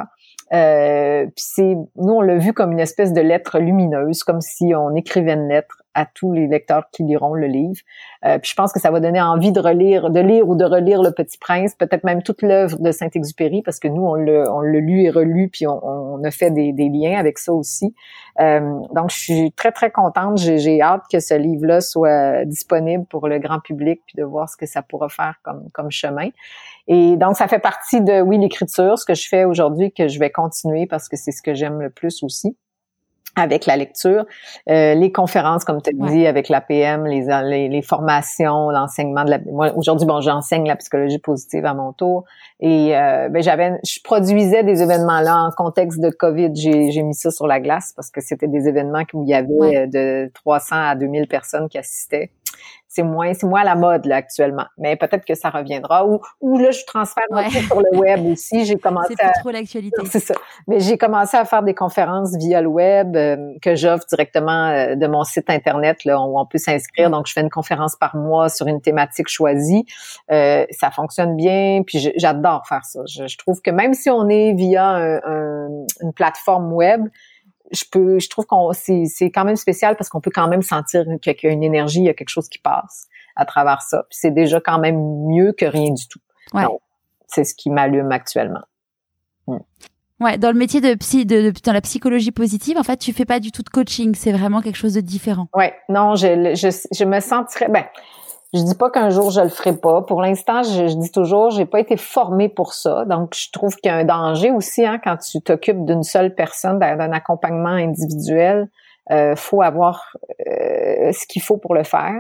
Euh, puis c'est, nous, on l'a vu comme une espèce de lettre lumineuse, comme si on écrivait une lettre à tous les lecteurs qui liront le livre. Euh, puis je pense que ça va donner envie de relire, de lire ou de relire Le Petit Prince, peut-être même toute l'œuvre de Saint-Exupéry, parce que nous, on l'a, on l'a lu et relu, puis on, on a fait des, des liens avec ça aussi. Euh, donc, je suis très, très contente. J'ai, j'ai hâte que ce livre-là soit disponible pour le grand public, puis de voir ce que ça pourra faire comme, comme chemin. Et donc, ça fait partie de, oui, l'écriture, ce que je fais aujourd'hui, que je vais continuer parce que c'est ce que j'aime le plus aussi, avec la lecture. Euh, les conférences, comme tu as ouais. dit, avec l'A P M, les, les, les formations, l'enseignement de la... Moi, aujourd'hui, bon, j'enseigne la psychologie positive à mon tour. Et euh, ben j'avais, je produisais des événements-là en contexte de COVID. J'ai, j'ai mis ça sur la glace parce que c'était des événements où il y avait ouais. de trois cents à deux mille personnes qui assistaient. C'est moins, c'est moins à la mode, là, actuellement. Mais peut-être que ça reviendra. Ou, ou là, je transfère ouais. un peu sur le web aussi. J'ai commencé c'est à... plus trop l'actualité. C'est ça. Mais j'ai commencé à faire des conférences via le web euh, que j'offre directement euh, de mon site Internet, là, où on peut s'inscrire. Donc, je fais une conférence par mois sur une thématique choisie. Euh, ça fonctionne bien. Puis, je, j'adore faire ça. Je, je trouve que même si on est via un, un, une plateforme web, je peux, je trouve qu'on, c'est, c'est quand même spécial parce qu'on peut quand même sentir qu'il y a une énergie, il y a quelque chose qui passe à travers ça. Puis c'est déjà quand même mieux que rien du tout. Ouais. Donc, c'est ce qui m'allume actuellement. Mm. Ouais, dans le métier de psy, de, de, dans la psychologie positive, en fait, tu fais pas du tout de coaching. C'est vraiment quelque chose de différent. Ouais, non, je, je, je me sentirais, ben, je dis pas qu'un jour je le ferai pas. Pour l'instant, je, je dis toujours, j'ai pas été formée pour ça. Donc, je trouve qu'il y a un danger aussi, hein, quand tu t'occupes d'une seule personne, d'un, d'un accompagnement individuel. Euh, faut avoir euh, ce qu'il faut pour le faire.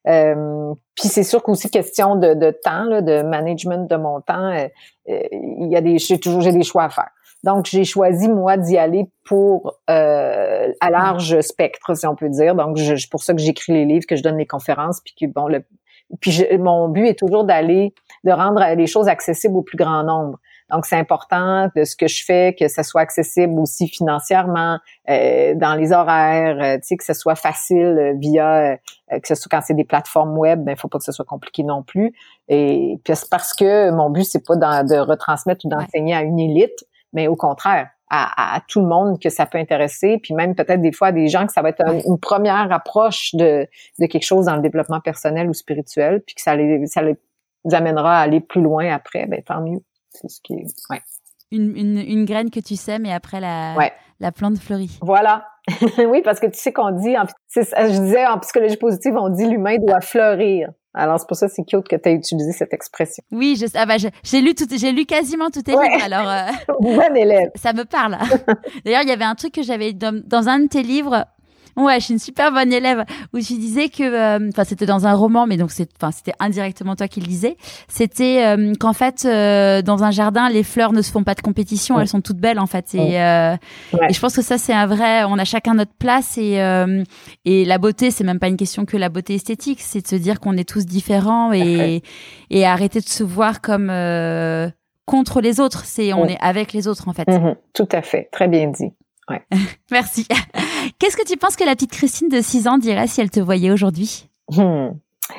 Euh, puis c'est sûr qu'aussi question de, de temps, là, de management de mon temps, euh, euh, il y a des, j'ai toujours j'ai des choix à faire. Donc, j'ai choisi, moi, d'y aller pour euh, à large spectre, si on peut dire. Donc, je, c'est pour ça que j'écris les livres, que je donne les conférences, puis que, bon, le, puis je, mon but est toujours d'aller, de rendre les choses accessibles au plus grand nombre. Donc, c'est important de ce que je fais, que ça soit accessible aussi financièrement, euh, dans les horaires, euh, tu sais, que ce soit facile euh, via, euh, que ce soit quand c'est des plateformes web, ben, il faut pas que ce soit compliqué non plus. Et puis, c'est parce que mon but, c'est pas dans, de retransmettre ou d'enseigner à une élite, mais au contraire, à, à, à tout le monde que ça peut intéresser, puis même peut-être des fois à des gens que ça va être un, une première approche de, de quelque chose dans le développement personnel ou spirituel, puis que ça les, ça les amènera à aller plus loin après, ben tant mieux. C'est ce qui est, ouais. Une, une, une graine que tu sèmes et après la, ouais. la plante fleurit. Voilà. Oui, parce que tu sais qu'on dit, en, c'est, je disais en psychologie positive, on dit l'humain doit fleurir. Alors, c'est pour ça que c'est cute que tu aies utilisé cette expression. Oui, je, ah bah, je, j'ai lu tout, j'ai lu quasiment tous tes ouais. livres, alors. Euh, Bon élève. Ça me parle. D'ailleurs, il y avait un truc que j'avais dans, dans un de tes livres. Ouais, je suis une super bonne élève, où tu disais que, enfin, euh, c'était dans un roman, mais donc c'est, enfin, c'était indirectement toi qui le disais. C'était euh, qu'en fait, euh, dans un jardin, les fleurs ne se font pas de compétition, ouais. elles sont toutes belles en fait. Et, euh, ouais. et je pense que ça, c'est un vrai. On a chacun notre place et euh, et la beauté, c'est même pas une question que la beauté esthétique, c'est de se dire qu'on est tous différents et okay. et arrêter de se voir comme euh, contre les autres. C'est on ouais. est avec les autres en fait. Mm-hmm. Tout à fait, très bien dit. Ouais. Merci. Qu'est-ce que tu penses que la petite Christine de six ans dirait si elle te voyait aujourd'hui? Hmm.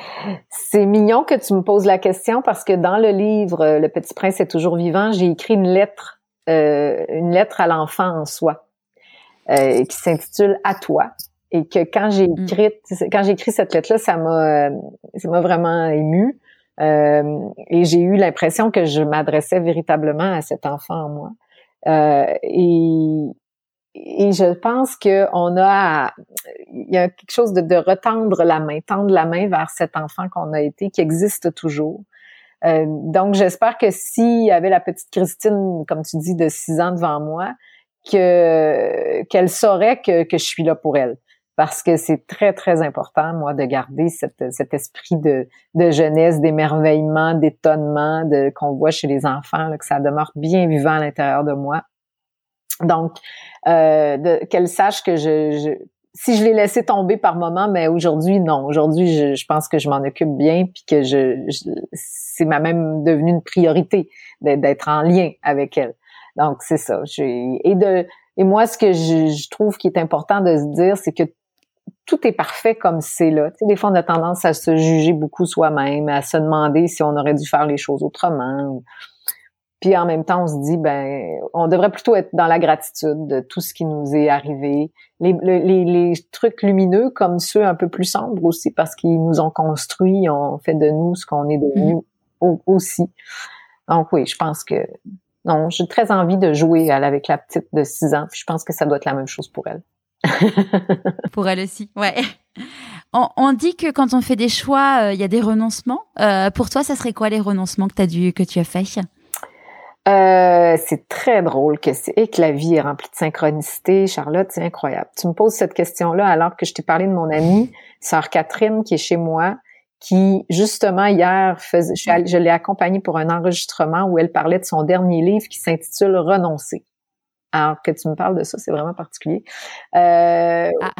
C'est mignon que tu me poses la question parce que dans le livre « Le Petit Prince est toujours vivant », j'ai écrit une lettre, euh, une lettre à l'enfant en soi euh, qui s'intitule « À toi ». Et que quand j'ai écrit, mm. quand j'ai écrit cette lettre-là, ça m'a, ça m'a vraiment émue. Euh, et j'ai eu l'impression que je m'adressais véritablement à cet enfant en moi. Euh, et, et je pense que on a, à, il y a quelque chose de, de retendre la main, tendre la main vers cet enfant qu'on a été, qui existe toujours. Euh, donc, j'espère que s'il y avait la petite Christine, comme tu dis, de six ans devant moi, que qu'elle saurait que, que je suis là pour elle. Parce que c'est très, très important, moi, de garder cette, cet esprit de, de jeunesse, d'émerveillement, d'étonnement, de, qu'on voit chez les enfants, là, que ça demeure bien vivant à l'intérieur de moi. Donc, euh, de, qu'elle sache que je... je si je l'ai laissé tomber par moment, mais aujourd'hui, non. Aujourd'hui, je, je pense que je m'en occupe bien, puis que je, je c'est ma même devenu une priorité d'être en lien avec elle. Donc, c'est ça. J'ai, et de et moi, ce que je, je trouve qui est important de se dire, c'est que tout est parfait comme c'est là. Tu sais, des fois, on a tendance à se juger beaucoup soi-même, à se demander si on aurait dû faire les choses autrement. Puis en même temps, on se dit, ben, on devrait plutôt être dans la gratitude de tout ce qui nous est arrivé. Les, les, les trucs lumineux comme ceux un peu plus sombres aussi, parce qu'ils nous ont construits, ont fait de nous ce qu'on est devenu mmh. aussi. Donc oui, je pense que, non, j'ai très envie de jouer avec la petite de six ans, puis je pense que ça doit être la même chose pour elle. Pour elle aussi, ouais. On, on dit que quand on fait des choix, il euh, y a des renoncements. Euh, pour toi, ça serait quoi les renoncements que t'as dû, que tu as fait? Euh, c'est très drôle que c'est et que la vie est remplie de synchronicité. Charlotte, c'est incroyable. Tu me poses cette question-là alors que je t'ai parlé de mon amie, sœur Catherine, qui est chez moi, qui, justement, hier, faisait, je, je l'ai accompagnée pour un enregistrement où elle parlait de son dernier livre qui s'intitule « Renoncer ». Alors que tu me parles de ça, c'est vraiment particulier. Euh... Ah.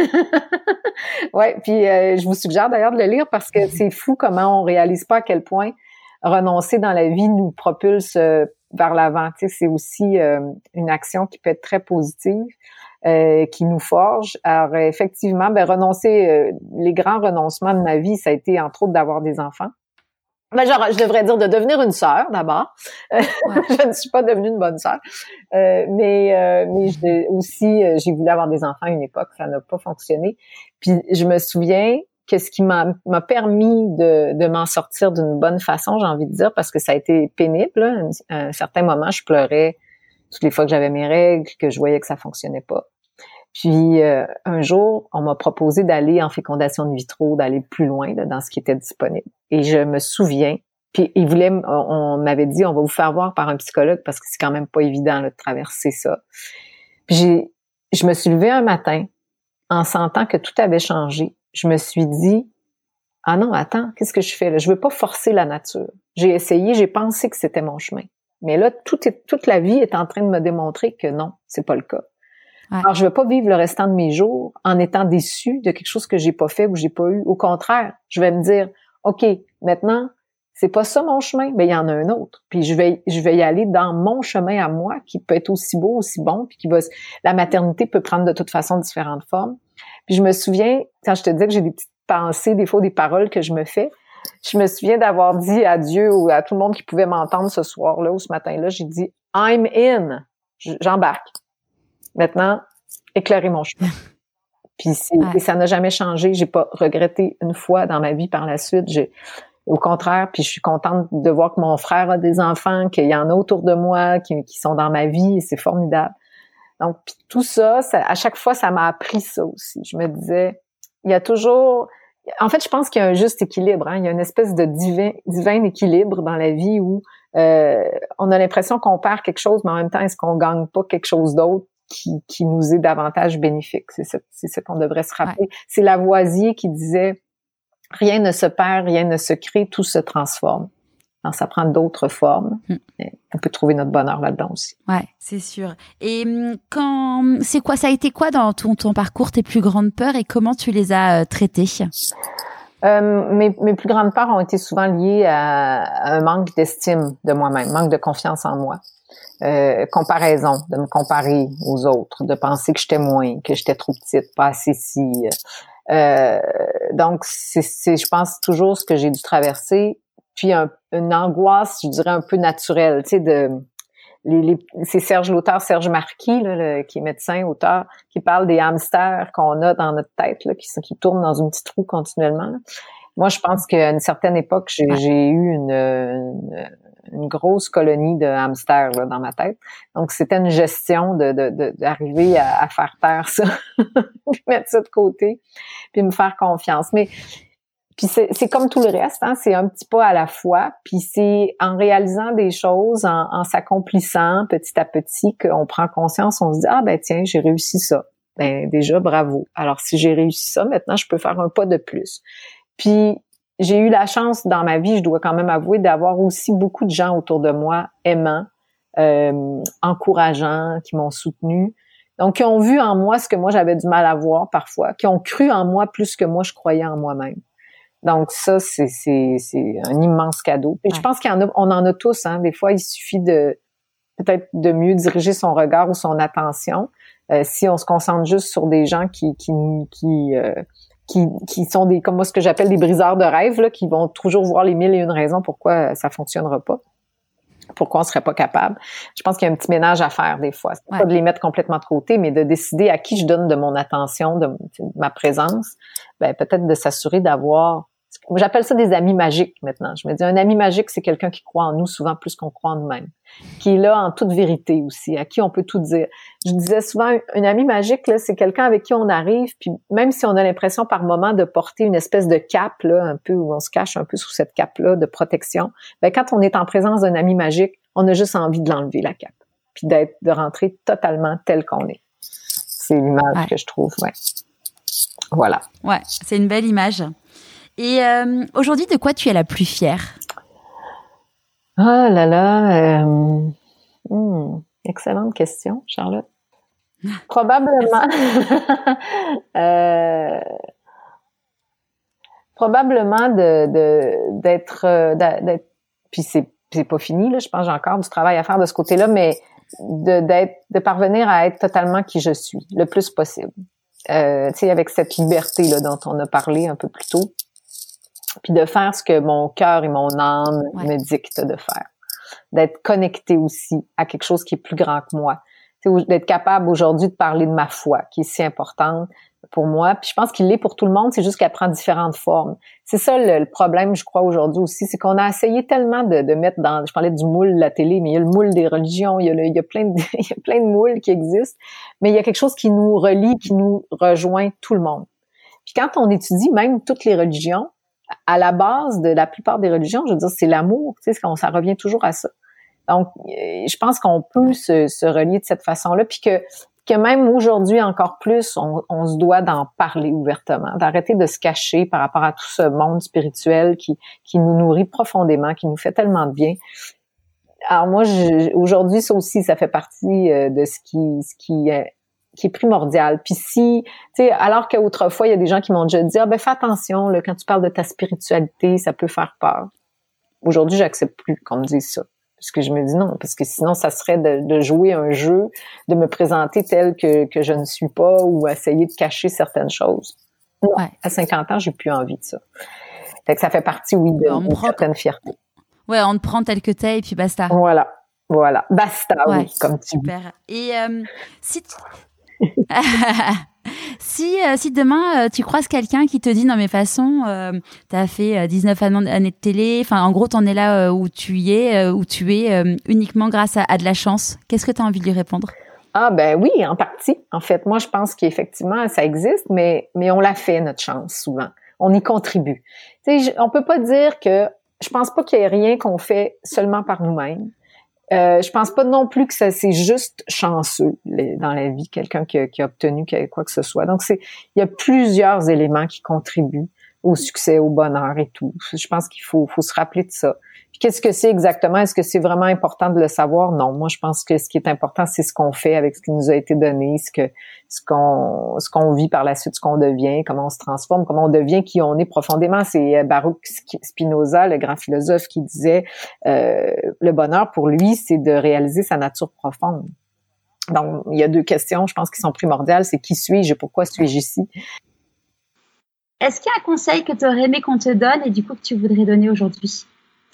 Ouais, puis euh, je vous suggère d'ailleurs de le lire parce que c'est fou comment on réalise pas à quel point renoncer dans la vie nous propulse euh, vers l'avant. Tu sais, c'est aussi euh, une action qui peut être très positive, euh, qui nous forge. Alors effectivement, ben renoncer, euh, les grands renoncements de ma vie, ça a été entre autres d'avoir des enfants. Ben, genre, je devrais dire de devenir une sœur d'abord. Ouais. Je ne suis pas devenue une bonne sœur, euh, mais euh, mais je, aussi euh, j'ai voulu avoir des enfants à une époque, ça n'a pas fonctionné. Puis je me souviens que ce qui m'a, m'a permis de, de m'en sortir d'une bonne façon, j'ai envie de dire, parce que ça a été pénible. Là. À un certain moment, je pleurais toutes les fois que j'avais mes règles, que je voyais que ça fonctionnait pas. Puis euh, un jour, on m'a proposé d'aller en fécondation in vitro, d'aller plus loin là, dans ce qui était disponible. Et je me souviens, puis ils voulaient, on, on m'avait dit, on va vous faire voir par un psychologue parce que c'est quand même pas évident là, de traverser ça. Puis j'ai, je me suis levée un matin en sentant que tout avait changé. Je me suis dit, ah non, attends, qu'est-ce que je fais là? Je veux pas forcer la nature. J'ai essayé, j'ai pensé que c'était mon chemin. Mais là, tout est, toute la vie est en train de me démontrer que non, c'est pas le cas. Ouais. Alors, je veux pas vivre le restant de mes jours en étant déçue de quelque chose que j'ai pas fait ou que j'ai pas eu. Au contraire, je vais me dire, OK, maintenant, c'est pas ça mon chemin, mais il y en a un autre. Puis je vais, je vais y aller dans mon chemin à moi, qui peut être aussi beau, aussi bon, puis qui va, la maternité peut prendre de toute façon différentes formes. Puis je me souviens, quand je te dis que j'ai des petites pensées, des fois des paroles que je me fais, je me souviens d'avoir dit à Dieu ou à tout le monde qui pouvait m'entendre ce soir-là ou ce matin-là, j'ai dit, I'm in, j'embarque. Maintenant, éclairer mon chemin. Puis c'est, ouais. Et ça n'a jamais changé. J'ai pas regretté une fois dans ma vie par la suite. J'ai, au contraire, puis je suis contente de voir que mon frère a des enfants, qu'il y en a autour de moi, qui, qui sont dans ma vie, et c'est formidable. Donc, puis tout ça, ça, à chaque fois, ça m'a appris ça aussi. Je me disais, il y a toujours... En fait, je pense qu'il y a un juste équilibre. Hein? Il y a une espèce de divin, divin équilibre dans la vie où euh, on a l'impression qu'on perd quelque chose, mais en même temps, est-ce qu'on gagne pas quelque chose d'autre qui, qui nous est davantage bénéfique? C'est ça, c'est ça qu'on devrait se rappeler. Ouais. C'est Lavoisier qui disait « Rien ne se perd, rien ne se crée, tout se transforme ». Alors, ça prend d'autres formes. Mm. On peut trouver notre bonheur là-dedans aussi. Ouais, c'est sûr. Et quand, c'est quoi, ça a été quoi dans ton, ton parcours, tes plus grandes peurs et comment tu les as euh, traitées? Euh, mes, mes plus grandes peurs ont été souvent liées à, à un manque d'estime de moi-même, manque de confiance en moi. Euh, comparaison, de me comparer aux autres, de penser que j'étais moins, que j'étais trop petite, pas assez si. Euh, donc, c'est, c'est, je pense, toujours ce que j'ai dû traverser. Puis un, une angoisse, je dirais, un peu naturelle, tu sais, de... Les, les, c'est Serge, l'auteur Serge Marquis, là, le, qui est médecin, auteur, qui parle des hamsters qu'on a dans notre tête, là, qui, qui tournent dans une petite roue continuellement. Là. Moi, je pense qu'à une certaine époque, j'ai, ouais. j'ai eu une, une, une grosse colonie de hamsters là, dans ma tête. Donc, c'était une gestion de, de, de d'arriver à, à faire taire ça, puis mettre ça de côté, puis me faire confiance. Mais puis c'est, c'est comme tout le reste, hein, c'est un petit pas à la fois. Puis c'est en réalisant des choses, en, en s'accomplissant petit à petit, qu'on prend conscience, on se dit « Ah ben tiens, j'ai réussi ça. » Ben déjà, bravo. Alors si j'ai réussi ça, maintenant je peux faire un pas de plus. Puis j'ai eu la chance dans ma vie, je dois quand même avouer, d'avoir aussi beaucoup de gens autour de moi aimants, euh, encourageants, qui m'ont soutenue. Donc, qui ont vu en moi ce que moi j'avais du mal à voir parfois, qui ont cru en moi plus que moi je croyais en moi-même. Donc ça, c'est c'est c'est un immense cadeau. Et ouais. Je pense qu'il y en a, on en a tous. Hein. Des fois, il suffit de peut-être de mieux diriger son regard ou son attention. Euh, si on se concentre juste sur des gens qui qui qui euh, qui qui sont des comme moi ce que j'appelle des briseurs de rêves là, qui vont toujours voir les mille et une raisons pourquoi ça fonctionnera pas. Pourquoi on serait pas capable. Je pense qu'il y a un petit ménage à faire des fois. C'est ouais. pas de les mettre complètement de côté, mais de décider à qui je donne de mon attention, de, de ma présence. Ben peut-être de s'assurer d'avoir. J'appelle ça des amis magiques maintenant. Je me dis, un ami magique, c'est quelqu'un qui croit en nous souvent plus qu'on croit en nous-mêmes, qui est là en toute vérité aussi, à qui on peut tout dire. Je disais souvent, un ami magique, là, c'est quelqu'un avec qui on arrive, puis même si on a l'impression par moment de porter une espèce de cape, là, un peu où on se cache un peu sous cette cape-là de protection, ben quand on est en présence d'un ami magique, on a juste envie de l'enlever, la cape, puis d'être, de rentrer totalement tel qu'on est. C'est l'image ouais. que je trouve, ouais. Voilà. Ouais, c'est une belle image. Et euh, aujourd'hui, de quoi tu es la plus fière? Ah là là, euh, hmm, excellente question, Charlotte. Probablement, euh, probablement de, de d'être, d'être, puis c'est c'est pas fini là. Je pense que j'ai encore du travail à faire de ce côté-là, mais de d'être, de parvenir à être totalement qui je suis, le plus possible. Euh, tu sais, avec cette liberté là dont on a parlé un peu plus tôt. Puis de faire ce que mon cœur et mon âme ouais. me dictent de faire. D'être connecté aussi à quelque chose qui est plus grand que moi. T'sais, d'être capable aujourd'hui de parler de ma foi, qui est si importante pour moi. Puis je pense qu'il l'est pour tout le monde, c'est juste qu'elle prend différentes formes. C'est ça le, le problème, je crois, aujourd'hui aussi, c'est qu'on a essayé tellement de, de mettre dans... Je parlais du moule de la télé, mais il y a le moule des religions, il y a, le, il y a, plein, de, il y a plein de moules qui existent, mais il y a quelque chose qui nous relie, qui nous rejoint tout le monde. Puis quand on étudie même toutes les religions, à la base de la plupart des religions, je veux dire, c'est l'amour, tu sais, ça revient toujours à ça. Donc, je pense qu'on peut se, se relier de cette façon-là, puis que, que même aujourd'hui encore plus, on, on se doit d'en parler ouvertement, d'arrêter de se cacher par rapport à tout ce monde spirituel qui, qui nous nourrit profondément, qui nous fait tellement de bien. Alors moi, je, aujourd'hui, ça aussi, ça fait partie de ce qui, ce qui est qui est primordial. Puis si, tu sais, alors qu'autrefois, il y a des gens qui m'ont déjà dit « Ah ben fais attention, là, quand tu parles de ta spiritualité, ça peut faire peur. » Aujourd'hui, j'accepte plus qu'on me dise ça. Parce que je me dis non, parce que sinon, ça serait de, de jouer un jeu, de me présenter tel que, que je ne suis pas ou essayer de cacher certaines choses. Non, ouais. À cinquante ans, j'ai plus envie de ça. Fait que ça fait partie, oui, de, d'une certaine fierté. Ouais, on te prend tel que t'es et puis basta. Voilà. Voilà. Basta, ouais, oui, comme tu super. Dis. Et euh, si tu... si, euh, si demain euh, tu croises quelqu'un qui te dit non mais façon euh, t'as fait euh, dix-neuf années de télé, enfin en gros t'en es là euh, où tu y es, euh, où tu es euh, uniquement grâce à, à de la chance, qu'est-ce que t'as envie de lui répondre? Ah ben oui, en partie. En fait, moi je pense qu'effectivement ça existe, mais mais on l'a fait notre chance souvent. On y contribue. Tu sais, on peut pas dire que je pense pas qu'il y ait rien qu'on fait seulement par nous-mêmes. Euh, je pense pas non plus que ça c'est juste chanceux les, dans la vie, quelqu'un qui a, qui a obtenu quoi que ce soit. Donc c'est, il y a plusieurs éléments qui contribuent au succès, au bonheur et tout. Je pense qu'il faut, faut se rappeler de ça. Puis qu'est-ce que c'est exactement? Est-ce que c'est vraiment important de le savoir? Non. Moi, je pense que ce qui est important, c'est ce qu'on fait avec ce qui nous a été donné, ce que, ce qu'on, ce qu'on vit par la suite, ce qu'on devient, comment on se transforme, comment on devient qui on est profondément. C'est Baruch Spinoza, le grand philosophe, qui disait, euh, le bonheur pour lui, c'est de réaliser sa nature profonde. Donc, il y a deux questions, je pense, qui sont primordiales. C'est qui suis-je et pourquoi suis-je ici? Est-ce qu'il y a un conseil que tu aurais aimé qu'on te donne et du coup que tu voudrais donner aujourd'hui?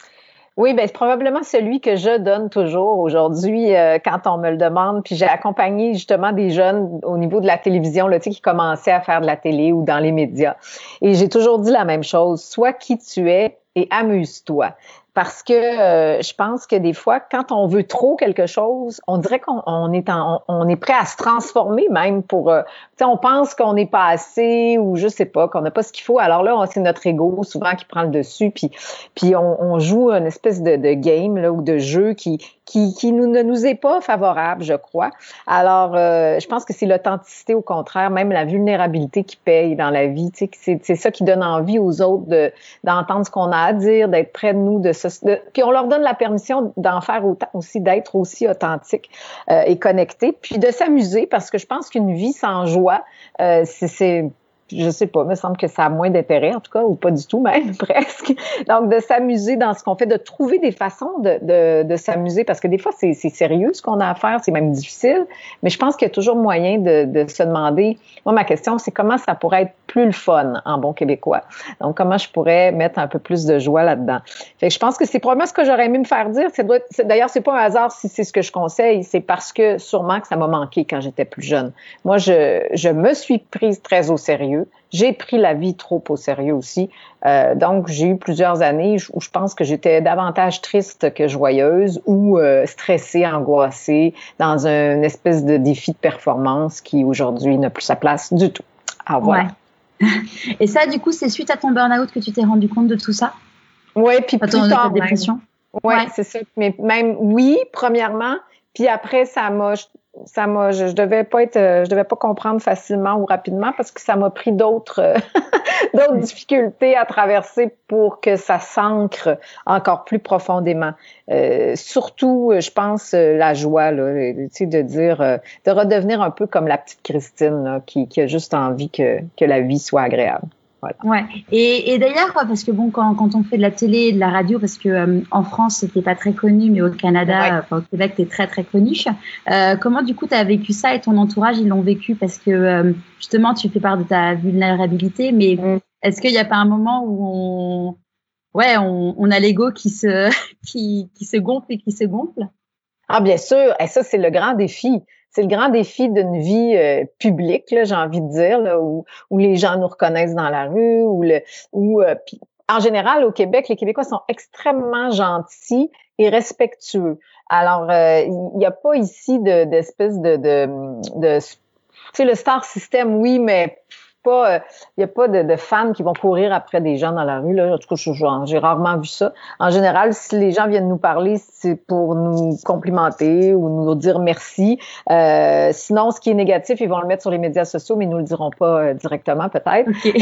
Oui, ben c'est probablement celui que je donne toujours aujourd'hui euh, quand on me le demande. Puis j'ai accompagné justement des jeunes au niveau de la télévision, là, tu sais, qui commençaient à faire de la télé ou dans les médias. Et j'ai toujours dit la même chose, sois qui tu es et amuse-toi. Parce que euh, je pense que des fois, quand on veut trop quelque chose, on dirait qu'on on est en, on, on est prêt à se transformer même pour, euh, tu sais, on pense qu'on n'est pas assez ou je sais pas, qu'on n'a pas ce qu'il faut. Alors là, on, c'est notre ego souvent qui prend le dessus, puis puis on, on joue une espèce de, de game là ou de jeu qui qui qui nous, ne nous est pas favorable, je crois. Alors, euh, je pense que c'est l'authenticité au contraire, même la vulnérabilité qui paye dans la vie. Tu sais, c'est c'est ça qui donne envie aux autres de d'entendre ce qu'on a à dire, d'être près de nous, de se de, puis on leur donne la permission d'en faire autant aussi, d'être aussi authentique euh, et connecté, puis de s'amuser parce que je pense qu'une vie sans joie, euh, c'est, c'est je sais pas, il me semble que ça a moins d'intérêt, en tout cas, ou pas du tout même, presque. Donc, de s'amuser dans ce qu'on fait, de trouver des façons de, de, de s'amuser, parce que des fois, c'est, c'est sérieux ce qu'on a à faire, c'est même difficile, mais je pense qu'il y a toujours moyen de, de se demander, moi, ma question, c'est comment ça pourrait être plus le fun en bon québécois. Donc, comment je pourrais mettre un peu plus de joie là-dedans. Fait que je pense que c'est probablement ce que j'aurais aimé me faire dire. C'est, c'est, d'ailleurs, c'est pas un hasard si c'est ce que je conseille, c'est parce que sûrement que ça m'a manqué quand j'étais plus jeune. Moi, je, je me suis prise très au sérieux. J'ai pris la vie trop au sérieux aussi. Euh, donc, j'ai eu plusieurs années où je pense que j'étais davantage triste que joyeuse ou euh, stressée, angoissée, dans une espèce de défi de performance qui, aujourd'hui, n'a plus sa place du tout. Ah, voilà. Ouais. Et ça, du coup, c'est suite à ton burn-out que tu t'es rendu compte de tout ça? Oui, puis plus Attends, tard, de ta dépression? Ouais, ouais, c'est ça. Mais même, oui, premièrement, puis après, ça m'a... Ça m'a, je, je devais pas être, je devais pas comprendre facilement ou rapidement parce que ça m'a pris d'autres, euh, d'autres difficultés à traverser pour que ça s'ancre encore plus profondément. Euh, surtout, je pense, la joie, là, tu sais, de dire, euh, de redevenir un peu comme la petite Christine, là, qui, qui a juste envie que, que la vie soit agréable. Voilà. Ouais. Et, et d'ailleurs, parce que bon, quand, quand on fait de la télé et de la radio, parce que euh, en France, c'était pas très connu, mais au Canada, ouais. enfin, au Québec, t'es très très connu. Euh, comment du coup t'as vécu ça et ton entourage ils l'ont vécu? Parce que euh, justement, tu fais part de ta vulnérabilité, mais mm. est-ce qu'il n'y a pas un moment où on, ouais, on, on a l'ego qui se, qui, qui se gonfle et qui se gonfle? Ah bien sûr, et ça c'est le grand défi. C'est le grand défi d'une vie euh, publique, là, j'ai envie de dire, là, où, où les gens nous reconnaissent dans la rue, où le, où euh, pis, en général au Québec, les Québécois sont extrêmement gentils et respectueux. Alors, euh, il n'y a pas ici de, d'espèce de, de, de, de tu sais, le star system, oui, mais pas, il euh, n'y a pas de, de fans qui vont courir après des gens dans la rue, là. En tout cas, je, je, j'ai rarement vu ça. En général, si les gens viennent nous parler, c'est pour nous complimenter ou nous dire merci. Euh, sinon, ce qui est négatif, ils vont le mettre sur les médias sociaux, mais ils nous le diront pas euh, directement, peut-être. Okay.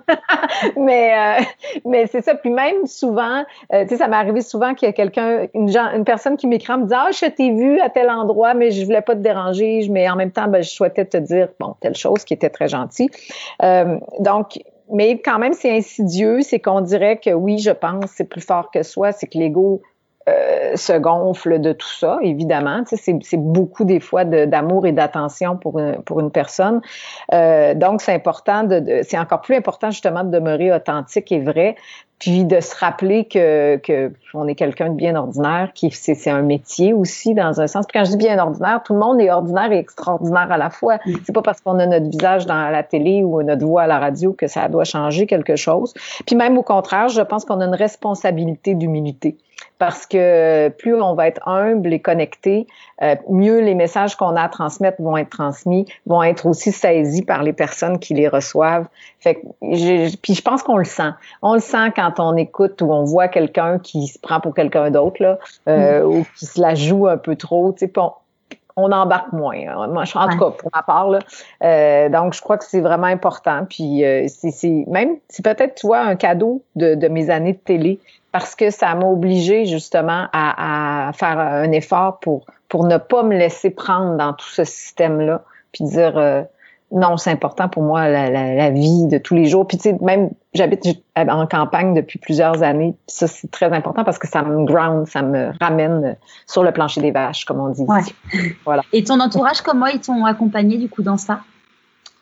mais, euh, mais c'est ça. Puis même souvent, euh, tu sais, ça m'est arrivé souvent qu'il y a quelqu'un, une, gens, une personne qui m'écrit en me disant, ah, je t'ai vu à tel endroit, mais je voulais pas te déranger, mais en même temps, ben, je souhaitais te dire, bon, telle chose qui était très gentille. Euh, donc, mais quand même, c'est insidieux, c'est qu'on dirait que oui, je pense, c'est plus fort que soi, c'est que l'ego euh, se gonfle de tout ça, évidemment. Tu sais, c'est, c'est beaucoup des fois de, d'amour et d'attention pour une, pour une personne. Euh, donc, c'est important, de, de, c'est encore plus important justement de demeurer authentique et vrai, puis de se rappeler que, que on est quelqu'un de bien ordinaire, qui c'est, c'est un métier aussi dans un sens. Puis quand je dis bien ordinaire, tout le monde est ordinaire et extraordinaire à la fois. Mm. C'est pas parce qu'on a notre visage dans la télé ou notre voix à la radio que ça doit changer quelque chose. Puis même au contraire, je pense qu'on a une responsabilité d'humilité. Parce que plus on va être humble et connecté, euh, mieux les messages qu'on a à transmettre vont être transmis, vont être aussi saisis par les personnes qui les reçoivent. Fait que je, puis je pense qu'on le sent. On le sent quand on écoute ou on voit quelqu'un qui se prend pour quelqu'un d'autre là, euh, mmh. ou qui se la joue un peu trop. Tu sais, on, on embarque moins. Hein. Moi, en tout cas, pour ma part, là. Euh, donc, je crois que c'est vraiment important. Puis, euh, c'est, c'est même, c'est peut-être, tu vois, un cadeau de, de mes années de télé. Parce que ça m'a obligée justement à, à faire un effort pour pour ne pas me laisser prendre dans tout ce système-là, puis dire euh, non, c'est important pour moi la, la, la vie de tous les jours. Puis tu sais, même j'habite en campagne depuis plusieurs années, puis ça c'est très important parce que ça me ground, ça me ramène sur le plancher des vaches, comme on dit. Ouais. Voilà. Et ton entourage, comment ils t'ont accompagné du coup dans ça?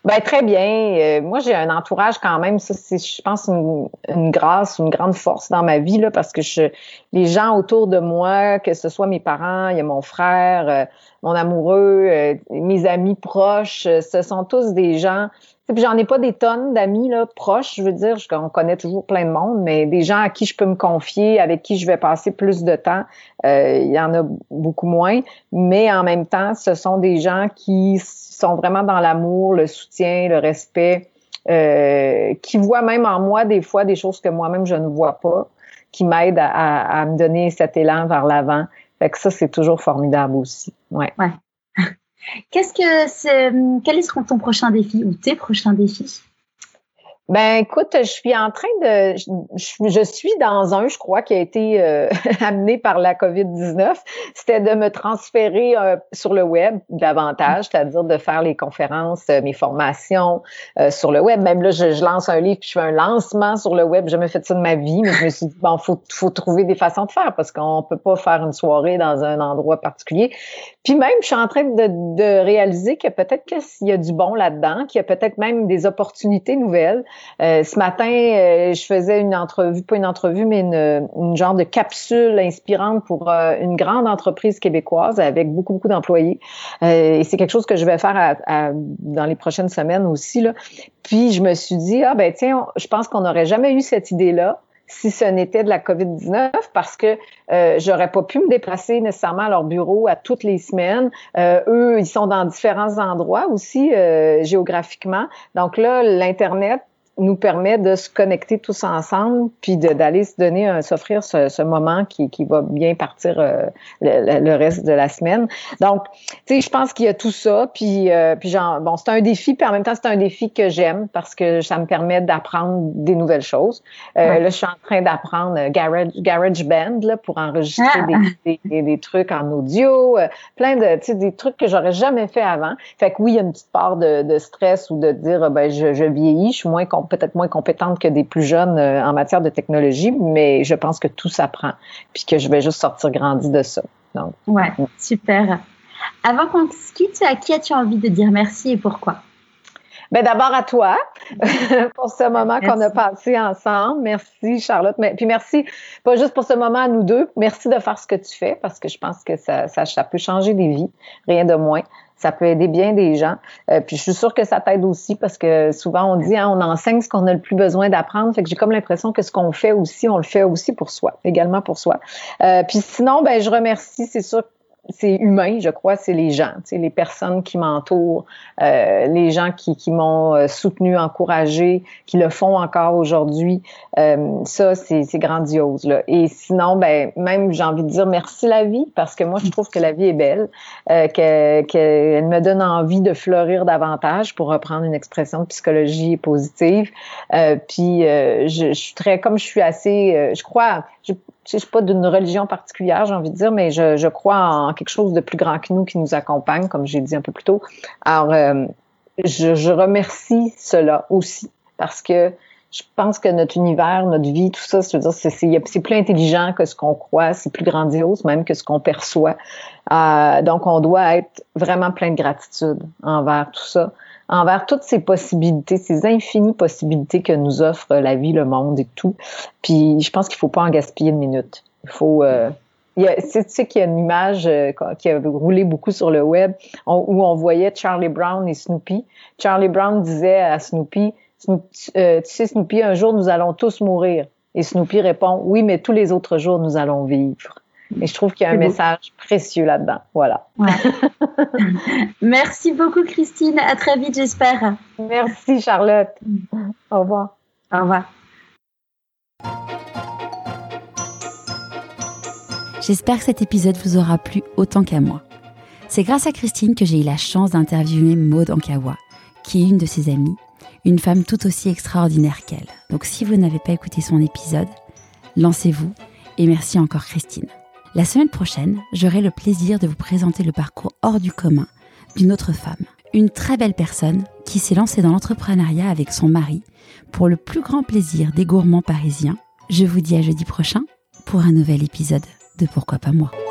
Ben très bien. Euh, moi, j'ai un entourage quand même. Ça, c'est, je pense, une, une grâce, une grande force dans ma vie là, parce que je, les gens autour de moi, que ce soit mes parents, il y a mon frère, euh, mon amoureux, euh, mes amis proches, euh, ce sont tous des gens. Puis j'en ai pas des tonnes d'amis là proches. Je veux dire, je, on connaît toujours plein de monde, mais des gens à qui je peux me confier, avec qui je vais passer plus de temps, euh, il y en a beaucoup moins. Mais en même temps, ce sont des gens qui sont vraiment dans l'amour, le soutien, le respect, euh, qui voient même en moi des fois des choses que moi-même je ne vois pas, qui m'aident à, à, à me donner cet élan vers l'avant. Fait que ça, c'est toujours formidable aussi. Ouais. Ouais. Qu'est-ce que c'est, quel est ton prochain défi ou tes prochains défis? Ben, écoute, je suis en train de, je, je suis dans un, je crois, qui a été euh, amené par la covid dix-neuf. C'était de me transférer euh, sur le web davantage, c'est-à-dire de faire les conférences, euh, mes formations euh, sur le web. Même là, je, je lance un livre, puis je fais un lancement sur le web. J'ai jamais fait ça de ma vie, mais je me suis dit, bon, faut, faut trouver des façons de faire parce qu'on peut pas faire une soirée dans un endroit particulier. Puis même, je suis en train de, de réaliser que peut-être qu'il y a du bon là-dedans, qu'il y a peut-être même des opportunités nouvelles. Euh, ce matin, euh, je faisais une entrevue, pas une entrevue, mais une, une genre de capsule inspirante pour euh, une grande entreprise québécoise avec beaucoup, beaucoup d'employés. Euh, et c'est quelque chose que je vais faire à, à, dans les prochaines semaines aussi, là. Puis, je me suis dit, ah ben tiens, je pense qu'on n'aurait jamais eu cette idée-là si ce n'était de la covid dix-neuf, parce que euh, j'aurais pas pu me déplacer nécessairement à leur bureau à toutes les semaines. Euh, eux, ils sont dans différents endroits aussi euh, géographiquement. Donc là, l'Internet nous permet de se connecter tous ensemble, puis de, d'aller se donner, un, s'offrir ce, ce moment qui, qui va bien partir euh, le, le reste de la semaine. Donc, tu sais, je pense qu'il y a tout ça, puis, euh, puis genre, bon, c'est un défi, puis en même temps, c'est un défi que j'aime parce que ça me permet d'apprendre des nouvelles choses. Euh, ouais. Là, je suis en train d'apprendre Garage, GarageBand là, pour enregistrer ah. des, des, des trucs en audio, euh, plein de, tu sais, des trucs que j'aurais jamais fait avant. Fait que oui, il y a une petite part de, de stress ou de dire, ben, je, je vieillis, je suis moins peut-être moins compétente que des plus jeunes euh, en matière de technologie, mais je pense que tout s'apprend, puis que je vais juste sortir grandi de ça. Donc, ouais, ouais. Super. Avant qu'on se quitte, à qui as-tu envie de dire merci et pourquoi? Ben d'abord à toi pour ce moment merci. Qu'on a passé ensemble. Merci Charlotte. Mais, puis merci, pas juste pour ce moment à nous deux, merci de faire ce que tu fais parce que je pense que ça, ça, ça peut changer des vies, rien de moins. Ça peut aider bien des gens. Euh, puis je suis sûre que ça t'aide aussi parce que souvent on dit, hein, on enseigne ce qu'on a le plus besoin d'apprendre. Fait que j'ai comme l'impression que ce qu'on fait aussi, on le fait aussi pour soi, également pour soi. Euh, puis sinon, ben je remercie, c'est sûr. C'est humain, je crois, c'est les gens, tu sais, les personnes qui m'entourent, euh, les gens qui, qui m'ont euh, soutenu, encouragé, qui le font encore aujourd'hui. Euh, ça, c'est, c'est grandiose, là. Et sinon, ben, même, j'ai envie de dire merci la vie, parce que moi, je trouve que la vie est belle, euh, qu'elle, qu'elle me donne envie de fleurir davantage, pour reprendre une expression de psychologie positive. Euh, puis, euh, je, je suis très, comme je suis assez, euh, je crois, je, je suis pas d'une religion particulière, j'ai envie de dire, mais je, je crois en quelque chose de plus grand que nous qui nous accompagne, comme j'ai dit un peu plus tôt. Alors, euh, je, je remercie cela aussi parce que je pense que notre univers, notre vie, tout ça, je veux dire, c'est, c'est, c'est plus intelligent que ce qu'on croit, c'est plus grandiose même que ce qu'on perçoit. Euh, donc, on doit être vraiment plein de gratitude envers tout ça, envers toutes ces possibilités, ces infinies possibilités que nous offre la vie, le monde et tout. Puis, je pense qu'il faut pas en gaspiller une minute. Il faut... Euh, il y a, tu sais qu'il y a une image euh, qui a roulé beaucoup sur le web on, où on voyait Charlie Brown et Snoopy. Charlie Brown disait à Snoopy, Snoopy euh, tu sais Snoopy, un jour nous allons tous mourir. Et Snoopy répond, oui, mais tous les autres jours nous allons vivre. Et je trouve qu'il y a un C'est message beau. Précieux là-dedans. Voilà. Ouais. Merci beaucoup, Christine. À très vite, j'espère. Merci, Charlotte. Au revoir. Au revoir. J'espère que cet épisode vous aura plu autant qu'à moi. C'est grâce à Christine que j'ai eu la chance d'interviewer Maud Ankawa, qui est une de ses amies, une femme tout aussi extraordinaire qu'elle. Donc si vous n'avez pas écouté son épisode, lancez-vous et merci encore Christine. La semaine prochaine, j'aurai le plaisir de vous présenter le parcours hors du commun d'une autre femme. Une très belle personne qui s'est lancée dans l'entrepreneuriat avec son mari pour le plus grand plaisir des gourmands parisiens. Je vous dis à jeudi prochain pour un nouvel épisode de Pourquoi pas moi.